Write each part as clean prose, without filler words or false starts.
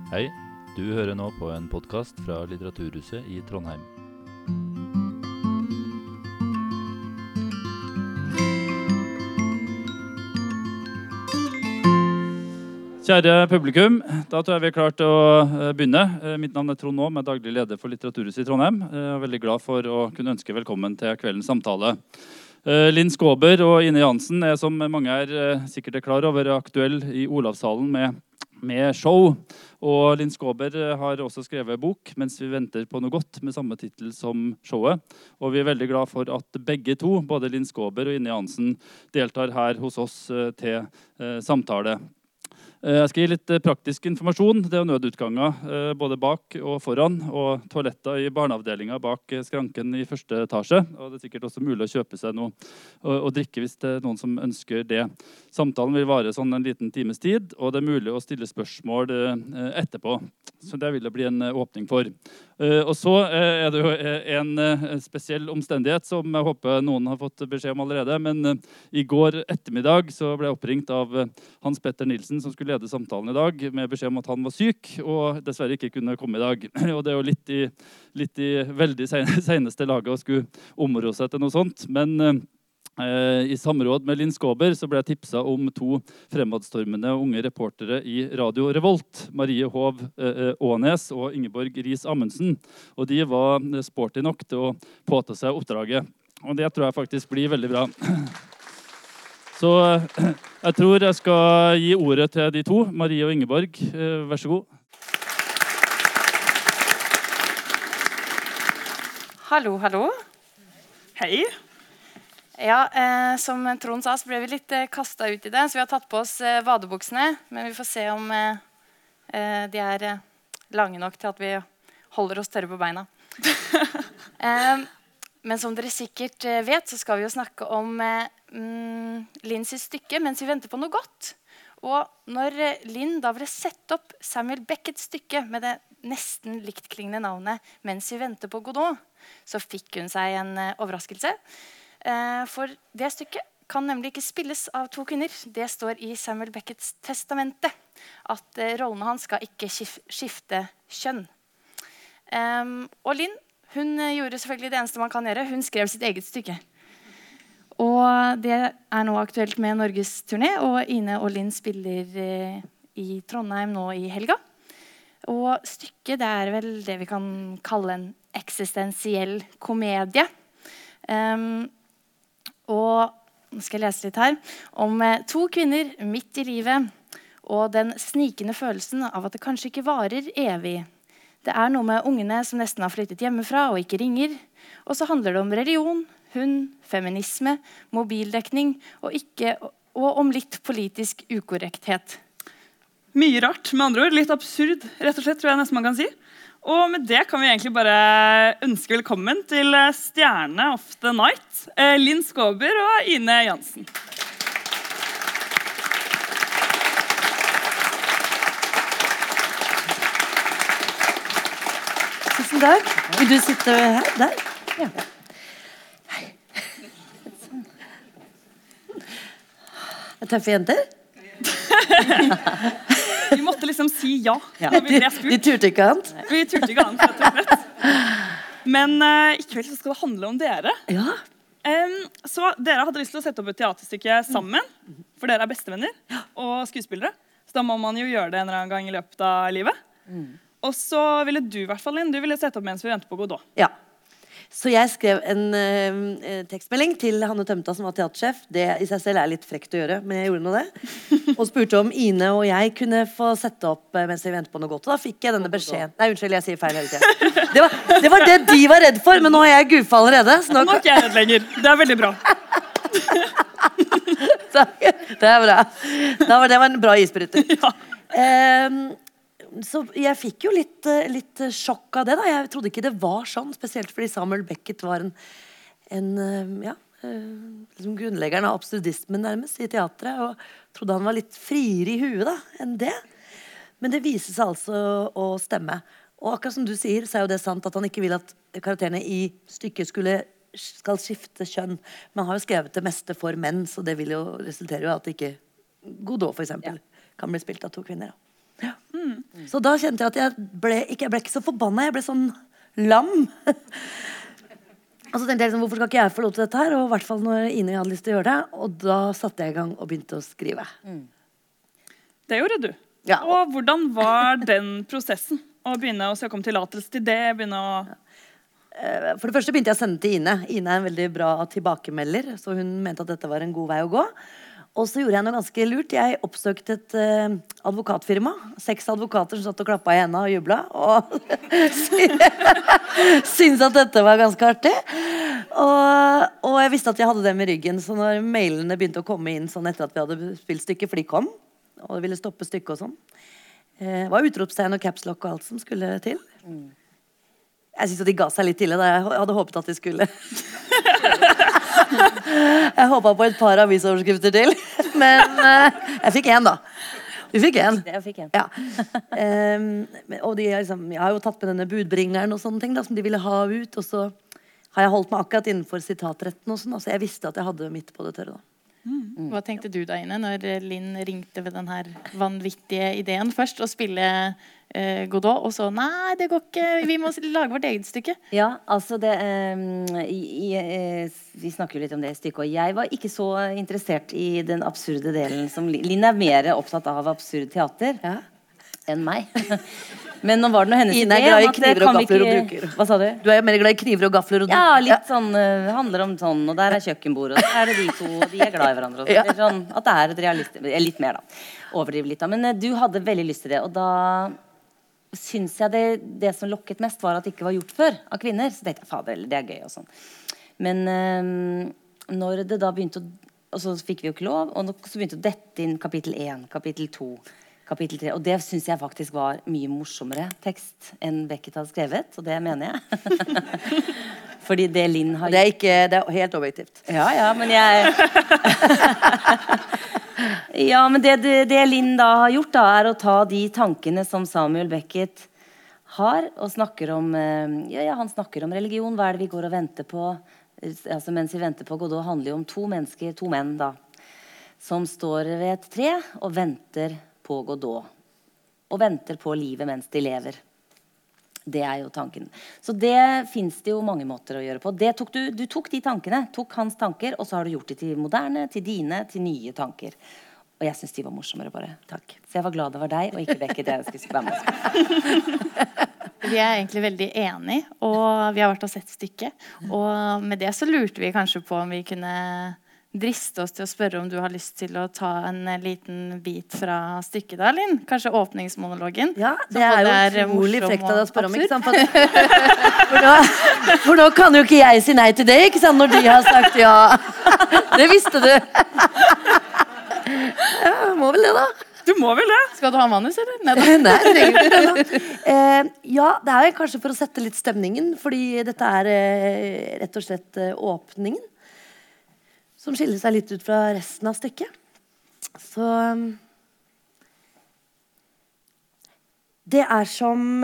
Hei, du hører nå på en podcast fra Litteraturhuset i Trondheim. Kjære publikum, da tror jeg vi klart å begynne. Mitt navn Trond Aam, daglig leder for Litteraturhuset i Trondheim. Jeg veldig glad for å kunne ønske velkommen til kveldens samtale. Linn Skåber og Ine Jansen som mange sikkert klar over, aktuell i Olavshallen med show. Og Linn Skåber har også skrevet bok mens vi venter på noe godt med samme titel som showet. Og vi veldig glad for at begge to, både Linn Skåber og Ine Jansen, deltar her hos oss til samtale. Jeg skal gi litt praktisk informasjon. Det nødutganger både bak og foran, og toaletter i barneavdelingen bak skranken i første etasje. Og det sikkert også mulig å kjøpe seg noe og drikke hvis det noen som ønsker det. Samtalen vil vare sånn en liten times tid, og det mulig å stille spørsmål etterpå. Så det vil det bli en åpning for. Og så det jo en spesiell omstendighet som jeg håper noen har fått beskjed om allerede, men i går ettermiddag så ble jeg oppringt av Hans Petter Nilsen, som skulle lede samtalen i dag, med beskjed om at han var syk, og dessverre ikke kunne komme i dag. Og det jo litt i veldig seneste laget å skulle områ seg til noe sånt, men i samråd med Linn Skåber så ble jeg tipset om to fremadstormende unge reportere i Radio Revolt, Marie Hov Ånes og Ingeborg Riis Amundsen. Og de var sporty nok til å påta seg oppdraget. Og det tror jeg faktisk blir veldig bra. Så jeg tror jeg skal gi ordet til de to, Marie og Ingeborg. Vær så god. Hallo, hallo. Hei. Ja, som Trond sa, så ble vi litt kastet ut i det, så vi har tatt på oss vadebuksene, men vi får se om de lange nok til at vi holder oss tørre på beina. Men som dere sikkert vet, så skal vi jo snakke om Linns stykke mens vi venter på noe godt. Og når Linn da ville sette opp Samuel Becketts stykke med det nesten liktklingende navnet Mens vi venter på Godot, så fikk hun seg en overraskelse. For det stykket kan nemlig ikke spilles av to kvinner. Det står i Samuel Becketts testamente at rollene hans skal ikke skifte kjønn. Og Linn, hun gjorde selvfølgelig det eneste man kan gjøre. Hun skrev sitt eget stykke. Og det nå aktuelt med Norges turné, og Ine og Linn spiller i Trondheim nå i helga. Og stykket det vel det vi kan kalle en eksistensiell komedie. Og nå skal jeg lese litt her om to kvinner midt i livet og den snikende følelsen av at det kanskje ikke varer evig. Det noe med ungene som nesten har flyttet hjemmefra og ikke ringer. Og så handler det om religion, hund, feminisme, mobildekning og om litt politisk ukorrekthet. Mye rart, med andre ord. Litt absurd, rett og slett, tror jeg nesten man kan si. Og med det kan vi egentlig bare ønske velkommen til stjerne of the night, Linn Skåber og Ine Jansen. Tusen takk. Vil du sitte her? Der? Ja. Hei. Tøffe jenter? Vi måtte liksom si ja. De turte ikke annet. Vi turte ikke annet, rett og slett. Men i kveld så skal det handle om dere. Ja. Så dere hadde lyst til å sette opp et teaterstykke sammen, for dere bestevenner og skuespillere. Så da må man jo gjøre det en eller annen gang i løpet av livet. Og så ville du i hvert fall, Linn, du ville sette opp mens vi venter på Godot. Ja. Så jeg skrev en tekstmelding til Hanne Tømta, som var teatersjef. Det i seg selv litt frekt å gjøre, men jeg gjorde nå det. Og spurte om Ine og jeg kunne få sette opp mens vi venter på noe godt. Og da fikk jeg denne beskjeden. Nei, unnskyld, jeg sier feil hele tiden. Det var det de var redd for, men nå har jeg gufa allerede. Så nå er ikke jeg redd lenger. Det veldig bra. Det bra. Det var en bra isbryter. Ja. Så jeg fikk jo litt sjokk av det da. Jeg trodde ikke det var sånn, spesielt fordi Samuel Beckett var liksom grunnleggeren av absurdismen nærmest i teatret, og trodde han var litt friere i huet da, enn det. Men det viser seg altså å stemme. Og akkurat som du sier, så jo det sant at han ikke vil at karakterene i stykket skal skifte kjønn. Man har jo skrevet det meste for menn, så det vil jo resultere i at ikke Godot for eksempel kan bli spilt av to kvinner. Ja. Så da kjente jeg at jeg ble ikke så forbanna, jeg ble sånn lam. Og så tenkte jeg liksom, hvorfor skal ikke jeg få lov til dette her? Og i hvert fall når Ine hadde lyst til å gjøre det. Og da satte jeg i gang og begynte å skrive. Det gjorde du. Ja. Og hvordan var den prosessen? Å begynne å søke om tillatelse til det? For det første begynte jeg å sende til Ine. Ine er en veldig bra tilbakemelder, så hun mente at dette var en god vei å gå. Og så gjorde jeg noe ganske lurt. Jeg oppsøkte et advokatfirma. 6 advokater som satt og klappet i hendene og jublet. Og syntes at dette var ganske artig. Og jeg visste at jeg hadde dem i ryggen. Så når mailene begynte å komme inn sånn etter at vi hadde spilt stykket, for de kom, og ville stoppe stykket og sånn, var utropstegn og capslock og alt som skulle til. Jeg synes at de ga seg litt ille da jeg hadde håpet at de skulle. Jeg håpet på et par avisoverskrifter til. Men jeg fikk 1 da. Du fikk 1. Jeg fikk 1. Ja. Og liksom, jeg har jo tatt med denne budbringeren og sånne ting da, som de ville ha ut. Og så har jeg holdt meg akkurat innenfor sitatretten og sånn. Altså jeg visste at jeg hadde mitt på det tørre da. Hva tenkte du da, Ine, når Linn ringte ved den her vanvittige ideen først, å spille Godot, og så, nei, det går ikke, vi må lage vårt eget stykke? Ja, altså vi snakker jo litt om det i stykket, og jeg var ikke så interessert i den absurde delen som Linn er mer opptatt av absurd teater enn meg. Men nå var det noe hennes Ine er glad i kniver og gafler og bruker. Hva sa du? Du er mer glad i kniver og gafler og bruker. Ja, litt sånn, handler om sånn, og der er kjøkkenbordet, og der er det de to, og de er glad i hverandre. Og så, sånn, at det er et realistisk, litt mer da, overdriver litt da. Men du hadde veldig lyst til det, og da synes jeg det som lokket mest var at det ikke var gjort før av kvinner. Så tenkte jeg, fader, det er gøy og sånn. Men når det da begynte og så fikk vi jo ikke lov, og så begynte å dette inn kapittel 1, kapittel 2, kapittel 3, og det synes jeg faktisk var mye morsommere tekst enn Beckett hadde skrevet, og det mener jeg. Fordi det Linn har gjort... Det er helt objektivt. Ja, men jeg... Ja, men det Linn da har gjort da, er å ta de tankene som Samuel Beckett har, og snakker om, han snakker om religion, hva er det vi går og venter på, altså mens vi venter på Godot, handler jo om 2 mennesker, 2 menn da, som står ved et tre og venter på Godot, og venter på livet mens de lever. Det er jo tanken. Så det finnes det jo mange måter å gjøre på. Du tok de tankene, tok hans tanker, og så har du gjort det til moderne, til dine, til nye tanker. Og jeg synes de var morsommere bare. Takk. Så jeg var glad det var deg, og ikke Beckett jeg skulle være med. Vi er egentlig veldig enige, og vi har vært og sett stykket. Og med det så lurte vi kanskje på om vi kunne driste oss til å spørre om du har lyst til å ta en liten bit fra stykket da, Linn? Kanskje åpningsmonologen? Ja, det er jo utrolig frekt av deg å spørre om, ikke sant? For da kan jo ikke jeg si nei til det, ikke sant? Når de har sagt ja. Det visste du. Ja, må vel det da. Du må vel det? Skal du ha manus, eller? Nei, Nei, trenger ikke det da. Ja, det er kanskje for å sette litt stemningen, fordi dette er rett og slett åpningen, som skiller seg litt ut fra resten av stykket. Så det er som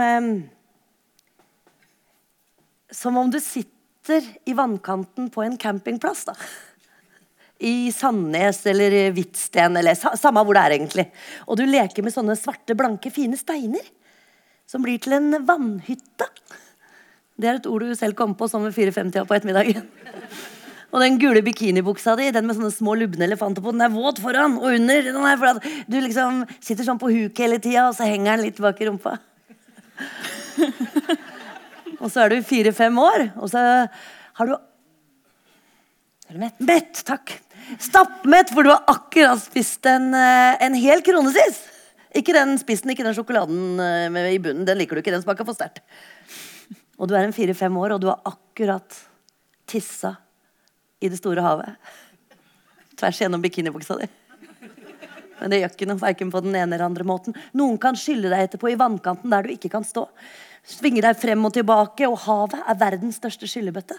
om du sitter i vannkanten på en campingplass da. I Sandnes eller Hvitsten, eller samme hvor det er egentlig. Og du leker med sånne svarte, blanke, fine steiner, som blir til en vannhytte. Det er et ord du selv kom på sånn ved 4-5-tida på ettermiddagen. Og den gule bikinibuksa di, den med sånne små lubne elefanter på, den er våt foran og under. Den er for at du liksom sitter sånn på huk hele tida, og så henger den litt bak i rumpa. Og så er du 4-5 år, og så har du... Er du mett? Mett, takk. Stappmett, for du har akkurat spist en hel kronesis. Ikke den spissen, ikke den sjokoladen i bunnen, den liker du ikke, den smaker for sterkt. Og du er en 4-5 år, og du har akkurat tissa i det store havet. Tvers gjennom bikinibuksa di. Men det gjør ikke noe, hverken på den ene eller andre måten. Noen kan skylle deg etterpå i vannkanten der du ikke kan stå. Svinge deg frem og tilbake, og havet er verdens største skyllebøtte.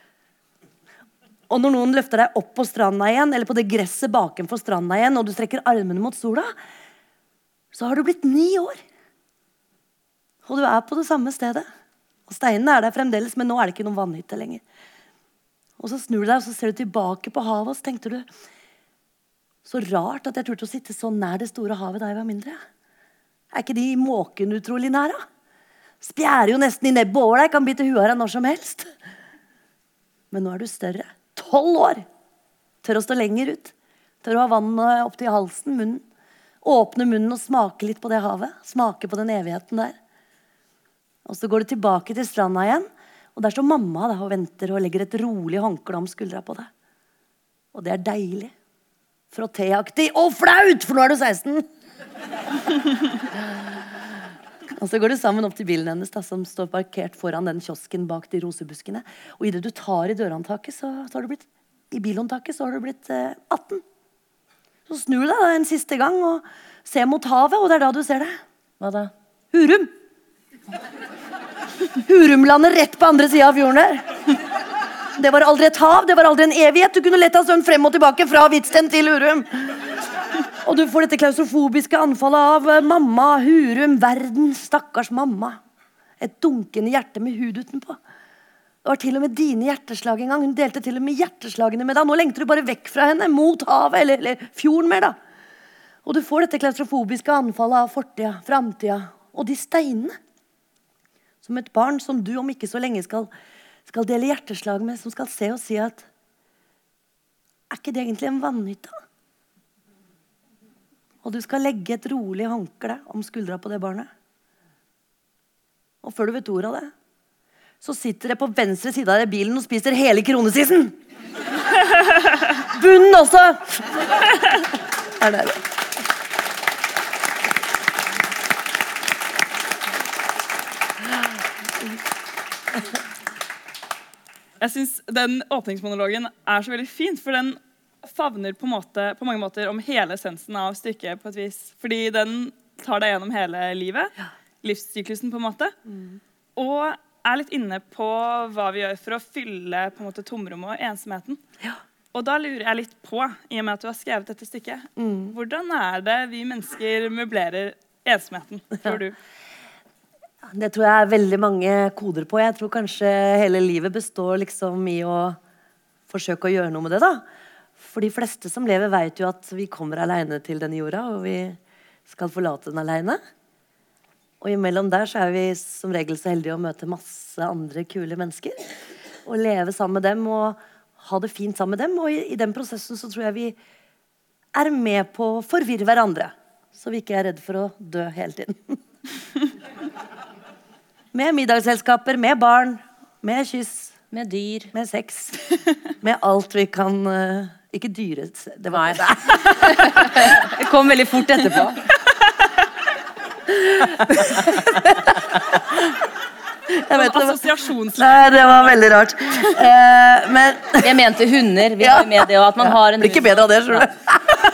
Og når noen løfter deg opp på stranda igjen, eller på det gresset bakenfor stranda igjen, og du strekker armene mot sola, så har du blitt 9 år. Og du er på det samme stedet. Og steinene er der fremdeles, men nå er det ikke noen vannhytte lenger. Og så snur du deg, og så ser du tilbake på havet, og så tenkte du, så rart at jeg turte å sitte så nær det store havet da jeg var mindre. ikke de måken utrolig nære? Spjærer jo nesten i nebbet over deg, kan bite huet av deg når som helst. Men nå er du større. 12 år. Tør å stå lenger ut. Tør å ha vannet opp til halsen, munnen. Åpne munnen og smake litt på det havet. Smake på den evigheten der. Og så går du tilbake til stranda igjen, og der står mamma da, og venter og legger et rolig håndkle om skuldra på deg. Og det er deilig. Frottéaktig og flaut, for nå er du 16. Og så går du sammen opp til bilen hennes da, som står parkert foran den kiosken bak de rosebuskene. Og i det du tar i dørhåndtaket, så har du blitt, i bilhåndtaket, så har du blitt 18. Så snur du deg da en siste gang og ser mot havet, og det er da du ser det. Hva da? Hurum. Hurumlandet rett på andre siden av fjorden der. Det var aldri et hav, det var aldri en evighet. Du kunne lett ha sånn frem og tilbake fra Hvitsten til Hurum. Og du får dette klaustrofobiske anfallet av mamma, Hurum, verden, stakkars mamma. Et dunkende hjerte med hud utenpå. Det var til og med dine hjerteslag en gang. Hun delte til og med hjerteslagene med deg. Nå lengter du bare vekk fra henne, mot havet, eller fjorden mer da. Og du får dette klaustrofobiske anfallet av fortida, framtida, og de steinene. Som et barn som du om ikke så lenge skal dele hjerteslag med, som skal se og si at er ikke det egentlig en vannhytte? Og du skal legge et rolig håndkle om skuldra på det barnet. Og før du vet ordet av det, så sitter det på venstre side av bilen og spiser hele kronesisen. Bunnen også! Er det det? Jeg synes den åpningsmonologen er så veldig fint, for den favner på mange måter om hele essensen av stykket på et vis. Fordi den tar deg gjennom hele livet, livssyklusen på en måte, og er litt inne på hva vi gjør for å fylle på en måte tomrommet og ensomheten. Ja. Og da lurer jeg litt på, i og med at du har skrevet dette stykket, hvordan er det vi mennesker møblerer ensomheten, tror du? Det tror jeg er veldig mange koder på. Jeg tror kanskje hele livet består liksom i å forsøke å gjøre noe med det da. For de fleste som lever vet jo at vi kommer alene til denne jorda, og vi skal forlate den alene. Og imellom der så er vi som regel så heldige å møte masse andre kule mennesker. Og leve sammen med dem, og ha det fint sammen med dem. Og i den prosessen så tror jeg vi er med på å forvirre hverandre. Så vi ikke er redd for å dø hele tiden. Med middagsselskaper, med barn, med kyss, Med dyr. med sex, med alt vi kan ikke dyre. Det var det. Det kom veldig fort etterpå. Jeg vet, Assosiasjonsliv. nei, det var veldig rart. Men Jeg mente hunder. Vi har jo med det, og at man har en blir ikke bedre av det, tror du.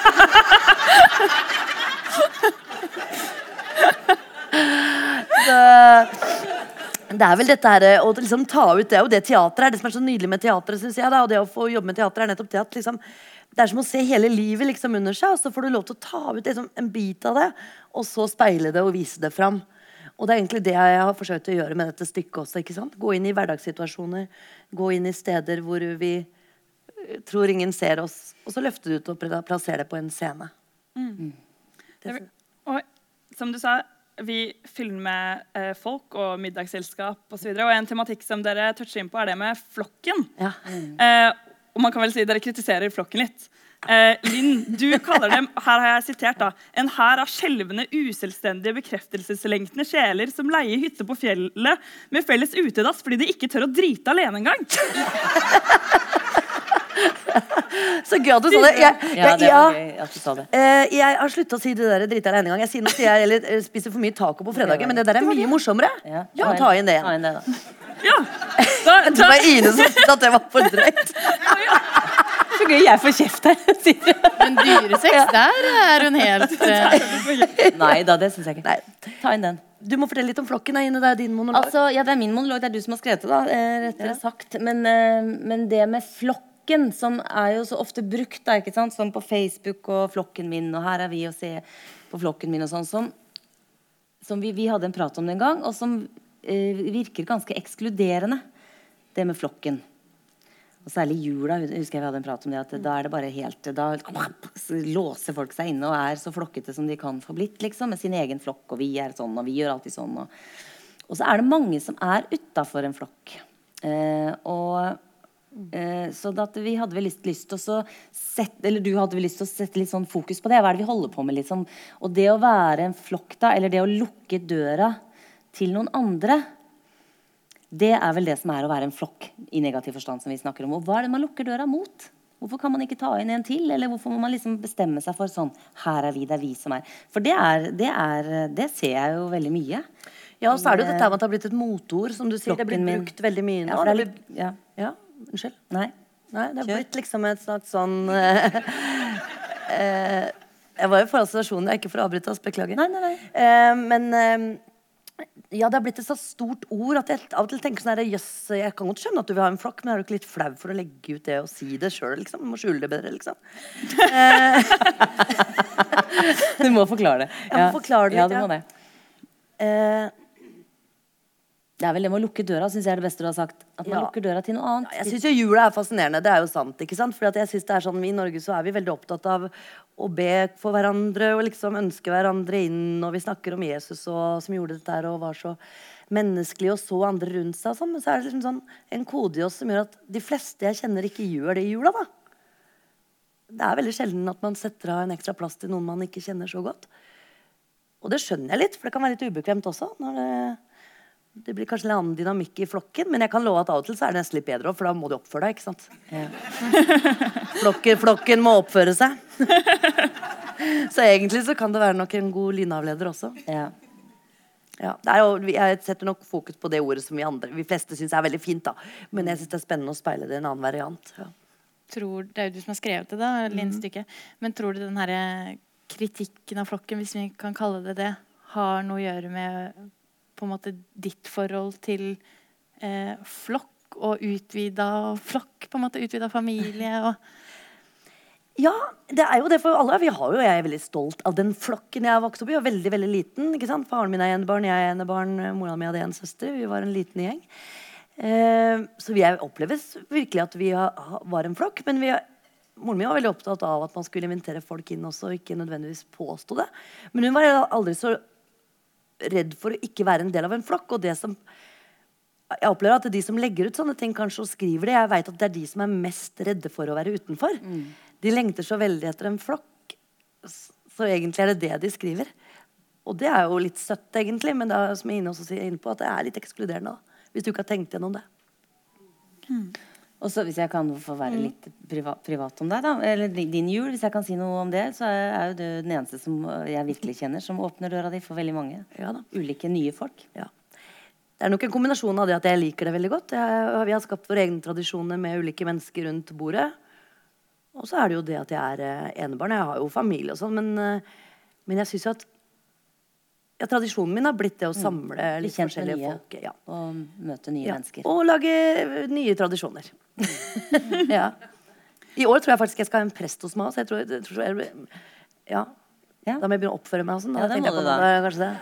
Det er vel dette her å liksom ta ut, det er jo det teater er. Det som er så nydelig med teateret, synes jeg da, og det å få jobbe med teater er nettopp det at liksom, det er som å se hele livet liksom under seg, og så får du lov til å ta ut liksom, en bit av det, og så speile det og vise det fram. Og det er egentlig det jeg har forsøkt å gjøre med dette stykket også, ikke sant? Gå inn i hverdagssituasjoner, gå inn i steder hvor vi tror ingen ser oss, og så løfte det ut og plassere det på en scene. Og som du sa, vi fyller med folk og middagsselskap og så videre. Og en tematikk som dere toucher inn på er det med flokken. Ja. Og man kan vel si dere kritiserer flokken litt. Linn, du kaller dem, her har jeg sitert da, en hær av skjelvende, uselvstendige, bekreftelseslengtende sjeler som leier hytte på fjellet med felles utedass fordi de ikke tør å drite alene en gang. Så gøy at du sa det. Ja, det var gøy at du sa det. Jeg har sluttet å si det der drita alene en gang. Jeg sier nå sier jeg eller spiser for mye taco på fredager, men det der er mye morsommere. Ja, ta inn det. Ta inn det da. Ja, Det var Ine som syntes at det var for drøyt. Så gøy, jeg får kjeft her. Men dyresex, der er hun helt Nei da, det synes jeg ikke. Nei. Ta inn den. Du må fortelle litt om flokken, da, Ine. Det er din monolog. Altså, ja, det er min monolog, det er du som har skrevet det da, rettere sagt. Men det med flokken, som er jo så ofte brukt da, ikke sant? Sånn på Facebook og flokken min, og her er vi å se på flokken min og sånn, som vi hadde en prat om den gang, og som virker ganske ekskluderende, det med flokken. Og særlig i jula, husker jeg vi hadde en prat om det, at da det bare helt, da låser folk seg inne og så flokkete som de kan få blitt, liksom, med sin egen flokk, og vi sånn, og vi gjør alltid sånn. Og så det mange som utenfor en flokk. Så at vi hadde vel lyst til å sette, eller du hadde vel lyst til å sette litt sånn fokus på det. Hva det vi holder på med, liksom? Og det å være en flokk da, eller det å lukke døra til noen andre, det vel det som å være en flokk i negativ forstand som vi snakker om. Og hva det man lukker døra mot? Hvorfor kan man ikke ta inn en til? Eller hvorfor må man liksom bestemme seg for sånn, her vi, det vi som For det ser jeg jo veldig mye. Ja, og så det jo dette med at det har blitt et motord, som du sier. Det blir brukt veldig mye nå. Ja, ja, unnskyld. Nei, det har blitt liksom et slags sånn jeg var jo foran situasjonen, ikke for å avbryte oss, beklager. Nei. Men ja, det har blitt et så stort ord at jeg av og til tenker sånn jøss, jeg kan godt skjønne at du vil ha en flokk, men du ikke litt flau for å legge ut det og si det selv, liksom? Du må skjule det bedre, liksom. Du må forklare det. Jeg må forklare det litt, ja. Du må det. Det vel det med å lukke døra, synes jeg det beste du har sagt. At man lukker døra til noe annet. Ja, jeg synes jo jula fascinerende, det jo sant, ikke sant? Fordi at jeg synes det sånn, vi i Norge så vi veldig opptatt av å be for hverandre, og liksom ønske hverandre inn, og vi snakker om Jesus og, som gjorde dette her, og var så menneskelig, og så andre rundt seg, og sånn. Men så det liksom sånn en kode i oss som gjør at de fleste jeg kjenner ikke gjør det i jula, da. Det veldig sjelden at man setter av en ekstra plass til noen man ikke kjenner så godt. Og det skjønner jeg litt, for det kan være litt ubekvemt også, når det blir kanskje en annen dynamikk i flokken, men jeg kan love at av og til så det nesten litt bedre, for da må du oppføre deg, ikke sant? Ja. Flokken må oppføre seg. Så egentlig så kan det være nok en god lynavleder også. Ja. Ja, jo, jeg setter nok fokus på det ordet som vi fleste synes veldig fint da. Men jeg synes det spennende å speile det i en annen variant. Ja. Det jo du som har skrevet det da, Linn-stykket. Men tror du den her kritikken av flokken, hvis vi kan kalle det, har noe å gjøre med på en måte ditt forhold til flokk og utvida flokk, på en måte utvida familie og Ja, det jo det for alle. Jeg er veldig stolt av den flokken jeg vokste opp i. Jeg var veldig, veldig liten, ikke sant? Faren min enebarn, jeg enebarn, moren min hadde en søster. Vi var en liten gjeng. Så vi oppleves virkelig at vi var en flokk, men moren min var veldig opptatt av at man skulle invitere folk inn også, og ikke nødvendigvis påstå det. Men hun var aldri så redd for å ikke være en del av en flokk, og det som jeg opplever at de som legger ut sånne ting kanskje og skriver det, jeg vet at det de som mest redde for å være utenfor. De lengter så veldig etter en flokk, så egentlig det det de skriver. Og det jo litt søtt egentlig, men det som jeg også sier inne på, at det litt ekskluderende da, hvis du ikke har tenkt gjennom det. Og så hvis jeg kan få være litt privat om deg da, eller din jul, hvis jeg kan si noe om det, så jo du den eneste som jeg virkelig kjenner, som åpner døra di for veldig mange. Ja da. Ulike nye folk. Ja. Det nok en kombinasjon av det at jeg liker det veldig godt. Vi har skapt våre egne tradisjoner med ulike mennesker rundt bordet. Og så det jo det at jeg enebarn. Jeg har jo familie og sånn, men jeg synes jo at tradisjonen min har blitt det å samle litt forskjellige folk. Ja. Og møte nye mennesker. Og lage nye tradisjoner. Ja. I år tror jeg faktisk jeg skal ha en prest hos meg også. Jeg tror ja. Da må jeg begynne å oppføre meg og sånn. Ja, det må du da. Kanskje det.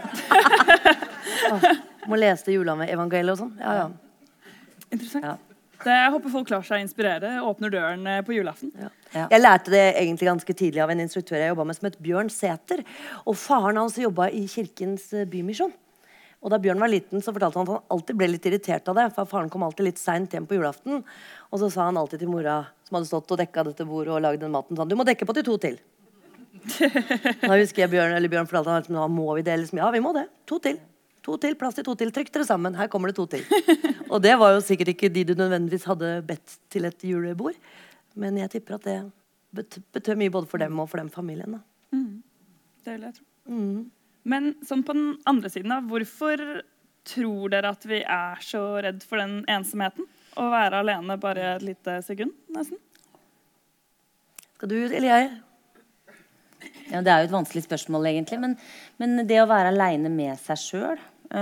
Må lese juleevangeliet og sånn. Ja. Interessant. Ja. Jeg håper folk lar seg inspirere og åpner døren på julaften. Ja. Jeg lærte det egentlig ganske tidlig av en instruktør jeg jobbet med som het Bjørn Sæter. Og faren hans jobbet i kirkens bymisjon. Og da Bjørn var liten så fortalte han at han alltid ble litt irritert av det, for faren kom alltid litt sent hjem på julaften. Og så sa han alltid til mora som hadde stått og dekket dette bordet og laget den maten, sånn, du må dekke på til 2 til. Da husker jeg Bjørn fortalte han, nå må vi det liksom. Ja, vi må det. 2 til. 2 til, plass til 2 til. Trykk dere sammen. Her kommer det 2 til. Og det var jo sikkert ikke de du nødvendigvis hadde bedt til et julebord. Men jeg tipper at det betød mye både for dem og for den familien. Da. Det vil jeg tro. Men sånn på den andre siden da, hvorfor tror dere at vi så redd for den ensomheten? Å være alene bare et lite sekund, nesten? Skal du eller jeg? Ja, det jo et vanskelig spørsmål egentlig, men det å være alene med seg selv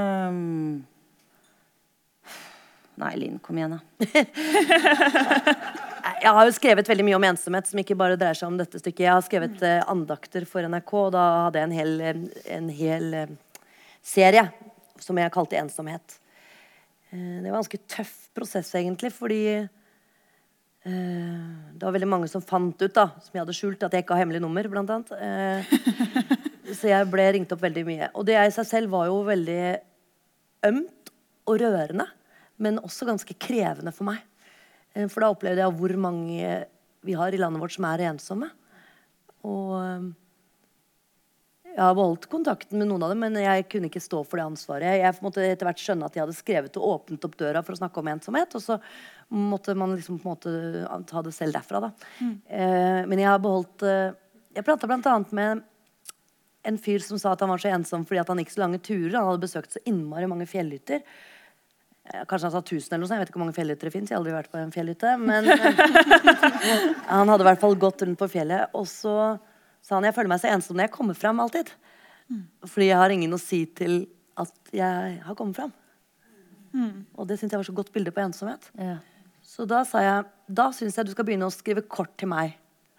Nei, Linn, kom igjen da. Jeg har jo skrevet veldig mye om ensomhet som ikke bare dreier seg om dette stykket. Jeg har skrevet andakter for NRK, og da hadde jeg en hel serie som jeg kalte Ensomhet. Det var en ganske tøff prosess egentlig, fordi Det var veldig mange som fant ut da, som jeg hadde skjult, at jeg ikke har hemmelig nummer, blant annet. Så jeg ble ringt opp veldig mye. Og det i seg selv var jo veldig ømt og rørende, men også ganske krevende for meg. For da opplevde jeg hvor mange vi har i landet vårt som ensomme. Og jeg har beholdt kontakten med noen av dem, men jeg kunne ikke stå for det ansvaret. Jeg måtte etter hvert skjønne at de hadde skrevet og åpnet opp døra for å snakke om ensomhet, og så måtte man liksom på en måte ta det selv derfra da. Men jeg har beholdt jeg pratet blant annet med en fyr som sa at han var så ensom fordi at han gikk så lange turer. Han hadde besøkt så innmari mange fjellhytter. Kanskje han sa 1000 eller noe sånt. Jeg vet ikke hvor mange fjellhytter det finnes. Jeg har aldri vært på en fjellhytte. Men han hadde i hvert fall gått rundt på fjellet. Og så sa han, jeg føler meg så ensom når jeg kommer frem alltid. Fordi jeg har ingen å si til at jeg har kommet frem. Og det synes jeg var så godt bilde på ensomhet. Ja. Så da sa jeg, da synes jeg du skal begynne å skrive kort til meg.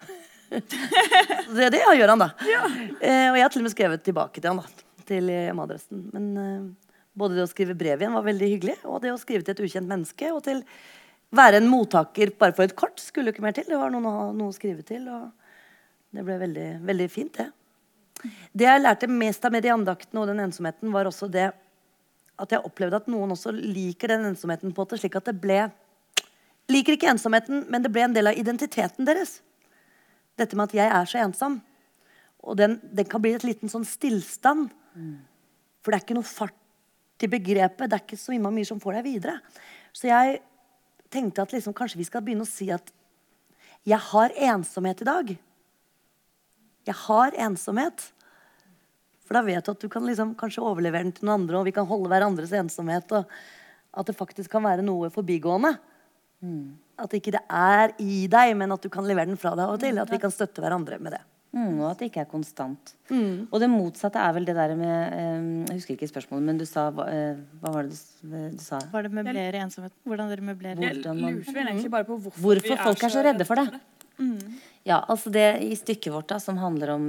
Det gjør han da. Og jeg har til og med skrevet tilbake til han da, til hjemmeadressen. Men både det å skrive brev igjen var veldig hyggelig, og det å skrive til et ukjent menneske, og til være en mottaker bare for et kort skulle ikke mer til. Det var noe å skrive til, og det ble veldig, veldig fint det. Det jeg lærte mest av med de andaktene og den ensomheten var også det at jeg opplevde at noen også liker den ensomheten på det, slik at det ble, liker ikke ensomheten, men det ble en del av identiteten deres. Dette med at jeg så ensom. Og den kan bli et liten sånn stillstand. For det ikke noe fart i begrepet. Det ikke så mye som får deg videre. Så jeg tenkte at liksom, kanskje vi skal begynne å si at jeg har ensomhet i dag. Jeg har ensomhet. For da vet du at du kan liksom, kanskje overlevere den til noen andre, og vi kan holde hverandres ensomhet, og at det faktisk kan være noe forbigående. At ikke det i deg, men at du kan levere den fra deg og til. At vi kan støtte hverandre med det. Og at det ikke konstant. Og det motsatte vel det der med jeg husker ikke spørsmålet, men du sa hva var det du sa? Var det møblere ensomhet? Hvordan dere møblerer? Jeg lurte vel egentlig bare på hvorfor folk så redde for det. Ja, altså det i stykket vårt da, som handler om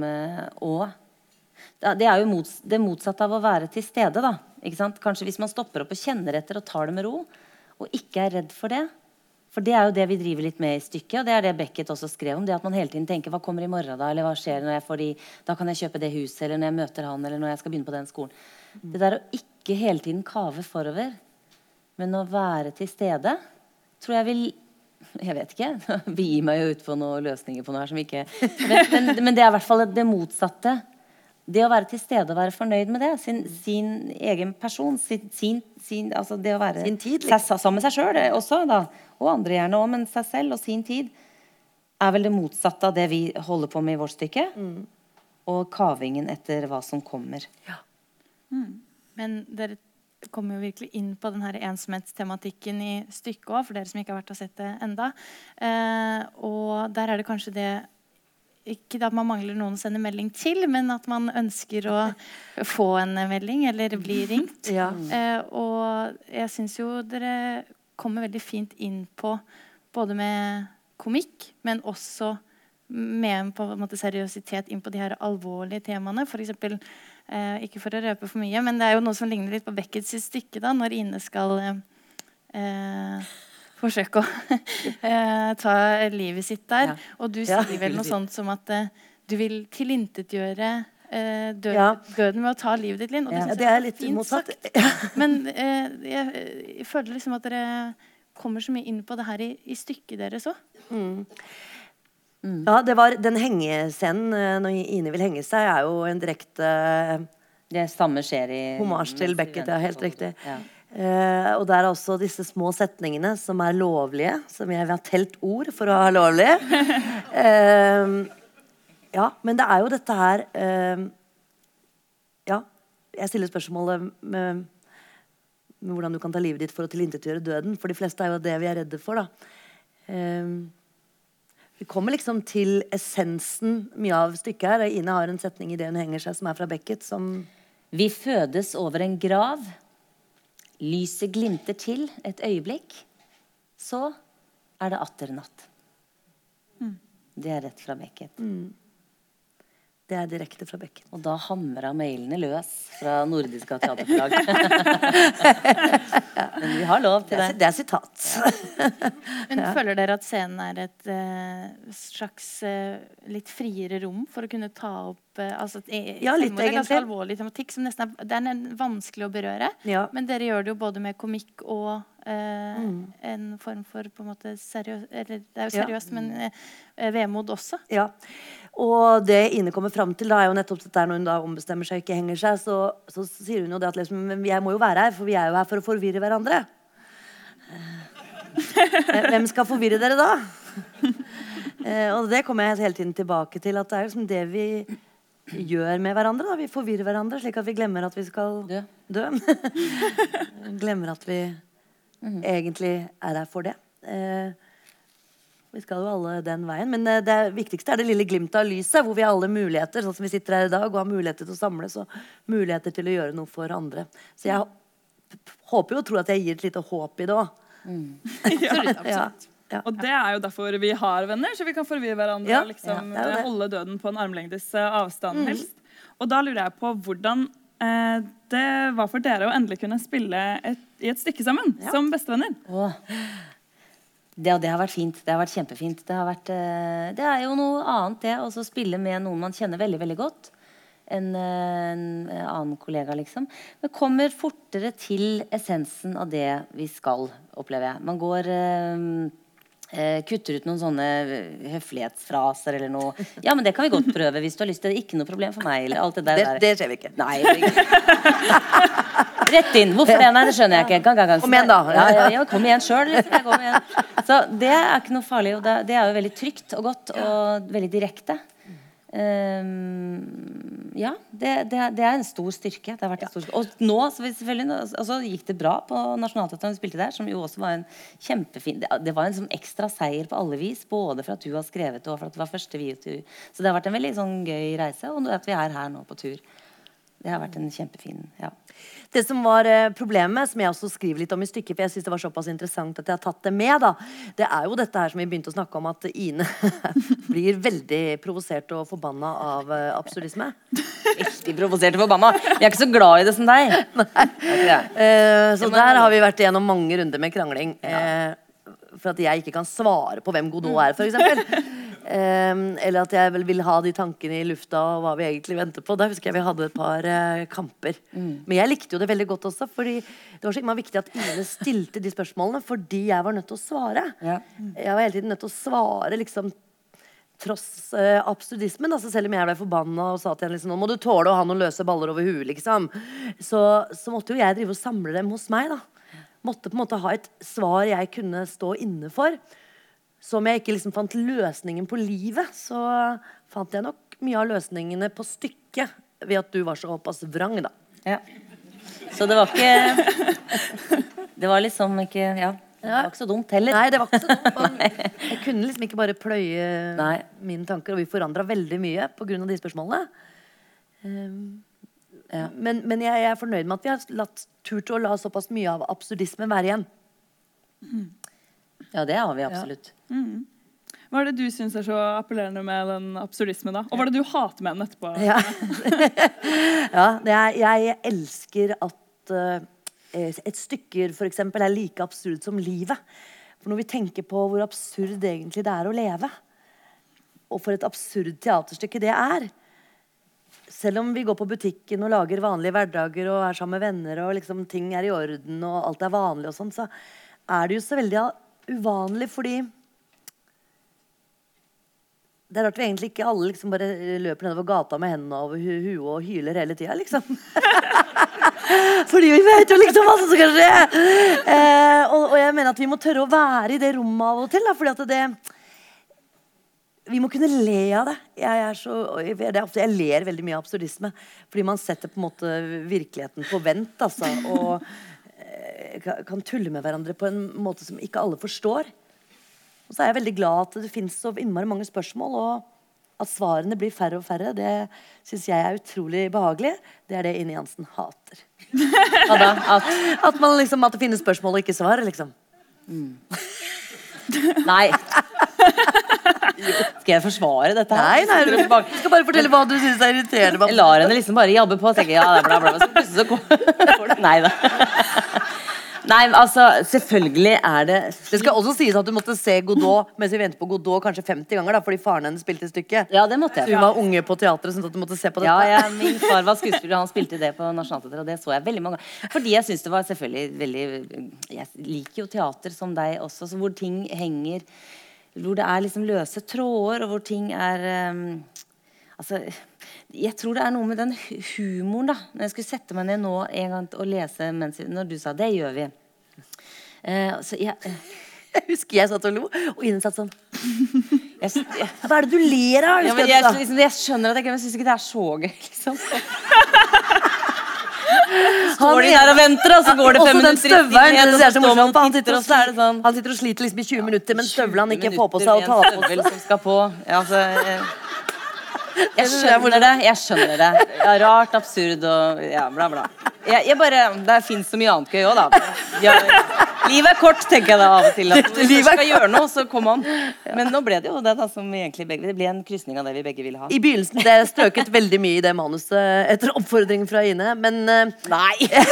det jo det motsatte av å være til stede da, ikke sant? Kanskje hvis man stopper opp og kjenner etter og tar det med ro, og ikke redd for det. For det jo det vi driver litt med i stykket, og det det Beckett også skrev om, det at man hele tiden tenker, hva kommer i morgen da, eller hva skjer når jeg får da kan jeg kjøpe det huset, eller når jeg møter han, eller når jeg skal begynne på den skolen. Det der å ikke hele tiden kave forover, men å være til stede, tror jeg vil, jeg vet ikke, vi gir meg jo ut på noen løsninger på noe her som ikke, men det i hvert fall det motsatte. Det å være til stede og være fornøyd med det, sin egen person, altså det å være sin tid, sammen med seg selv også da, og andre gjerne også, men seg selv og sin tid, vel det motsatte av det vi holder på med i vårt stykke, og kavingen etter hva som kommer. Ja. Men dere kommer jo virkelig inn på den her ensomhetstematikken i stykket også, for dere som ikke har vært og sett det enda. Og der det kanskje det ikke at man mangler noen å sende melding til, men at man ønsker å få en melding eller bli ringt. Ja. Og jeg synes jo dere kommer veldig fint inn på både med komikk, men også med på en måte seriøsitet inn på de her alvorlige temaene. For eksempel, ikke for å røpe for mye, men det jo noe som ligner litt på Beckets stykke da, når Ine skal forsøke å ta livet sitt der. Og du sier vel noe sånt som at du vil tilintetgjøre døden med å ta livet ditt, Linn. Og det synes jeg litt fint motsatt. sagt. Men jeg føler liksom at dere kommer så mye inn på det her i stykket deres også. Ja, det var den hengescenen når Ine vil henge seg, jo en direkte det samme skjer i hommage til Beckett, helt riktig. Ja. Og det også disse små setningene som lovlige, som jeg vil ha telt ord for å ha lovlige. Ja, men det jo dette her ja, jeg stiller spørsmålet med hvordan du kan ta livet ditt for å tilintetgjøre døden, for de fleste jo det vi redde for da. Vi kommer liksom til essensen mye av stykket her. Ine har en setning i det hun henger seg som fra Beckett som vi fødes over en grav. Lyset glimter til et øyeblikk, så det atter natt. Det rett fra Beckett. Det direkte fra Beckett. Og da hamrer mailene løs. fra nordiske teaterforlag. Men vi har lov til det. Det sitat. Men føler dere at scenen et slags litt friere rom for å kunne ta opp altså, Ja, litt det ganske egentlig. alvorlig tematikk som nesten det vanskelig å berøre. Ja. Men dere gjør det jo både med komikk og en form for på en måte eller det er jo seriøst, men vemod også. Ja, og det Ine kommer frem til da, er jo nettopp dette når hun da ombestemmer seg og ikke henger seg, så sier hun jo det at liksom, men jeg må jo være her, for vi er jo her for å forvirre hverandre. Hvem skal forvirre dere da? Og det kommer jeg hele tiden tilbake til, at det er liksom det vi gjør med hverandre da. Vi forvirrer hverandre slik at vi glemmer at vi skal dø. Glemmer at vi egentlig er her for det. Vi skal jo alle den veien, men det viktigste er det lille glimtet av lyset, hvor vi har alle muligheter, sånn som vi sitter her i dag, og har muligheter til å samles, og muligheter til å gjøre noe for andre. Så jeg håper jo og tror at jeg gir et lite håp i det også. Absolutt. Ja. Og det er jo derfor vi har venner, så vi kan forvirre hverandre Ja, og liksom, det er jo det. holde døden på en armlengdes avstand helst. Og da lurer jeg på hvordan det var for dere å endelig kunne spille i et stykke sammen, som bestevenner. Det har vært fint. Det har vært kjempefint. Det er jo noe annet det, å spille med noen man kjenner veldig, veldig godt. En annen kollega, liksom. Det kommer fortere til essensen av det vi skal, opplever jeg. Man går kutter ut noen sånne høflighetsfraser eller noe. Ja, men det kan vi godt prøve hvis du har lyst til det. Ikke noe problem for meg. Eller alt det der. Det skjer vi ikke. Nei, rett inn. Hvorfor det? Nei, det skjønner jeg ikke. Gang. Kom igjen da. Ja, kom igjen selv. Liksom. Jeg går igjen. Så det er ikke noe farlig. Og det er jo veldig trygt og godt og veldig direkte. Ja, det er en stor styrke. Det har vært en stor styrke. Og nå så gikk det bra på Nationaltheatret vi spilte der, som jo også var en kjempefin. Det var en sånn ekstra seier på alle vis, både for at du har skrevet det og for at det var første videotur. Så det har vært en veldig sånn gøy reise, og at vi er her nå på tur. Det har vært en kjempefin, ja. Det som var problemet, som jeg også skriver litt om i stykket, for jeg synes det var såpass interessant at jeg har tatt det med da, det er jo dette her som vi begynte å snakke om, at Ine blir veldig provosert og forbanna av absurdisme. Veldig provosert og forbanna. Jeg er ikke så glad i det som deg. Så der har vi vært igjennom mange runder med krangling. For at jeg ikke kan svare på hvem Godot er, for eksempel. Eller at jeg vel vil ha de tankene i lufta og hva vi egentlig venter på. Da husker jeg vi hadde et par kamper. Men jeg likte jo det veldig godt også, fordi det var så innmari viktig at Ine stilte de spørsmålene, fordi jeg var nødt til å svare. Jeg var hele tiden nødt til å svare liksom tross absurdismen, altså selv om jeg ble forbanna og sa til henne liksom, nå må du tåle å ha noen løse baller over huet liksom. Så måtte jo jeg drive og samle dem hos meg da. Måtte på en måte ha et svar jeg kunne stå inne for. Så om jeg ikke liksom fant løsningen på livet, så fant jeg nok mye av løsningene på stykket ved at du var så pass vrang da. Ja. Så det var ikke det var liksom ikke, ja, det var ikke så dumt heller. Nei, det var ikke så dumt. Jeg kunne liksom ikke bare pløye mine tanker, og vi forandret veldig mye på grunn av de spørsmålene. Men jeg er fornøyd med at vi har turt å la såpass mye av absurdismen være igjen. Ja, det har vi absolutt. Hva er det du synes er så appellerende med den absurdismen da? Og hva er det du hater med den etterpå? Jeg elsker at et stykke for eksempel er like absurd som livet. For når vi tenker på hvor absurd egentlig det er å leve, og for et absurd teaterstykke det er, selv om vi går på butikken og lager vanlige hverdager og er sammen med venner og liksom ting er i orden og alt er vanlig og sånn, så er det jo så veldig uvanlig, fordi det er rart vi egentlig ikke alle liksom bare løper nedover gata med hendene over huet og hyler hele tiden, liksom. Fordi vi vet jo liksom hva som skal skje. Og jeg mener at vi må tørre å være i det rommet av og til, da, fordi at vi må kunne le av det. Jeg ler veldig mye av absurdisme, fordi man setter på en måte virkeligheten på vent, altså, og kan tulle med hverandre på en måte som ikke alle forstår. Og så er jeg veldig glad at det finnes så innmari mange spørsmål, og at svarene blir færre og færre. Det synes jeg er utrolig behagelig. Det er det Ine Jansen hater. Hva da? At det finnes spørsmål og ikke svar, liksom. Nei. Skal jeg forsvare dette Nei, her? du skal bare fortelle hva du synes er irriterende. Jeg lar henne liksom bare jabbe på og tenker, ja, det er bla bla, så plutselig så kommer det. Nei da. Nei, altså, selvfølgelig er det... Det skal også sies at du måtte se Godot mens vi ventet på Godot kanskje 50 ganger da, fordi faren hennes spilte stykket. Ja, det måtte jeg. Så hun var unge på teatret, sånn at du måtte se på dette. Ja, min far var skuespiller, og han spilte det på Nationaltheatret, og det så jeg veldig mange ganger. Fordi jeg synes det var selvfølgelig veldig... Jeg liker jo teater som deg også, så hvor ting henger, hvor det er liksom løse tråder, og hvor ting er... Altså, jeg tror det er noe med den humoren da. Når jeg skulle sette meg ned nå en gang og lese når du sa, det gjør vi. Så jeg husker jeg satt og lo, og Ine satt sånn. Hva er det du ler av? Ja, men jeg skjønner at jeg synes ikke det er så gøy, liksom. Står de her og venter, og så går det 5 minutter i stillhet, og så står man og titter, og så er det sånn. Han sitter og sliter liksom i 20 minutter, men støvlene han ikke får på seg og tar på seg. Som skal på. Ja, altså... Jeg skjønner det. Ja, rart, absurd og ja, bla bla. Jeg bare, det finnes så mye annet gøy også da. Livet er kort, tenker jeg da av og til. Hvis vi skal gjøre noe, så kom an. Men nå ble det jo det da, som vi egentlig begge, det ble en kryssning av det vi begge ville ha. I begynnelsen, det strøket veldig mye i det manuset etter oppfordring fra Ine, men... Nei!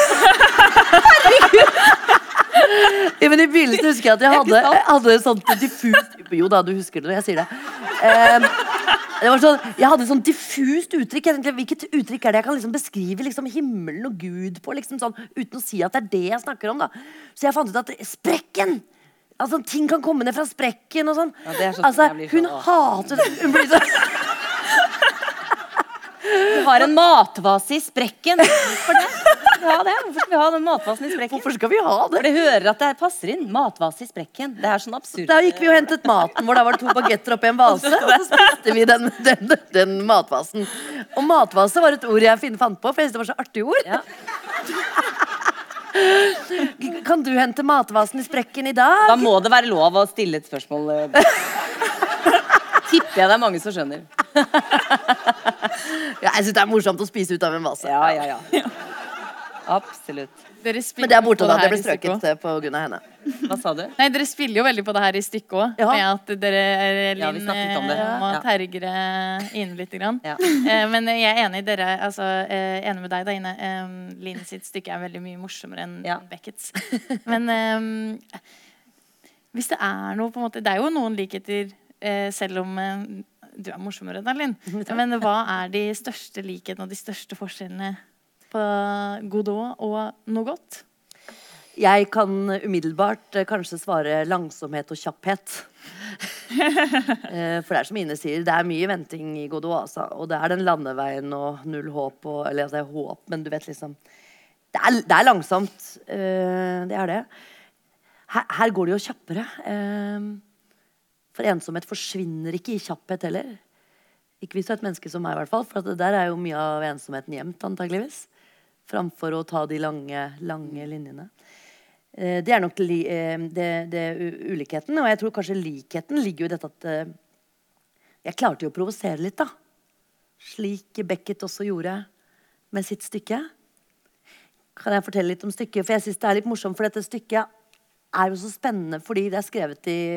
Ja, men i begynnelsen husker jeg at jeg hadde sånt diffust... Jo da, du husker det når jeg sier det. Det var sånn, jeg hadde sånn diffust uttrykk. Jeg tenkte, hvilket uttrykk er det jeg kan liksom beskrive liksom himmelen og Gud på liksom sånn, uten å si at det er det jeg snakker om da. Så jeg fant ut at sprekken, altså ting kan komme ned fra sprekken og sånn. Ja, det er sånn altså, hun hater det. Hun blir så... Du har en matvase i sprekken. Hvorfor det? Ja, det. Hvorfor skal vi ha den matvasen i sprekken? Hvorfor skal vi ha det? For de hører at det passer inn. Matvase i sprekken. Det er sånn absurd. Da gikk vi og hentet maten, hvor da var det 2 bagetter oppi en vase, og så spiste vi den matvasen. Og matvase var et ord jeg fant på, for jeg synes det var så artig ord. Ja. Kan du hente matvasen i sprekken i dag? Da må det være lov å stille et spørsmål. Tipper jeg det er mange som skjønner. Ja, jeg synes det er morsomt å spise ut av en vase. Ja. Absolutt. Men det er borte da, det ble strøket på grunn av henne. Hva sa du? Nei, dere spiller jo veldig på det her i stykket også. Ja. Med at dere Ja, vi snakket om det. må Ja. tergre inn litt grann. Ja. Men jeg er enig i dere, altså, enig med deg da, Ine. Linn sitt stykke er veldig mye morsommere enn Ja. Beckets. Men hvis det er noe, på en måte, det er jo noen likheter, selv om du er morsommere da, Linn. Men hva er de største likhetene og de største forskjellene på Godot og noe godt? Jeg kan umiddelbart kanskje svare langsomhet og kjapphet. For det er som Ine sier, det er mye venting i Godot, altså. Og det er den landeveien og null håp, eller altså håp, men du vet liksom, det er langsomt, det er det. Her går det jo kjappere. For ensomhet forsvinner ikke i kjapphet heller. Ikke hvis du er et menneske som meg i hvert fall, for det der er jo mye av ensomheten gjemt antageligvis. Framfor å ta de lange linjene. Det er nok det ulikheten, og jeg tror kanskje likheten ligger jo i dette at jeg klarte jo å provosere litt da. Slik Beckett også gjorde med sitt stykke. Kan jeg fortelle litt om stykket? For jeg synes det er litt morsomt, for dette stykket er jo så spennende fordi det er skrevet i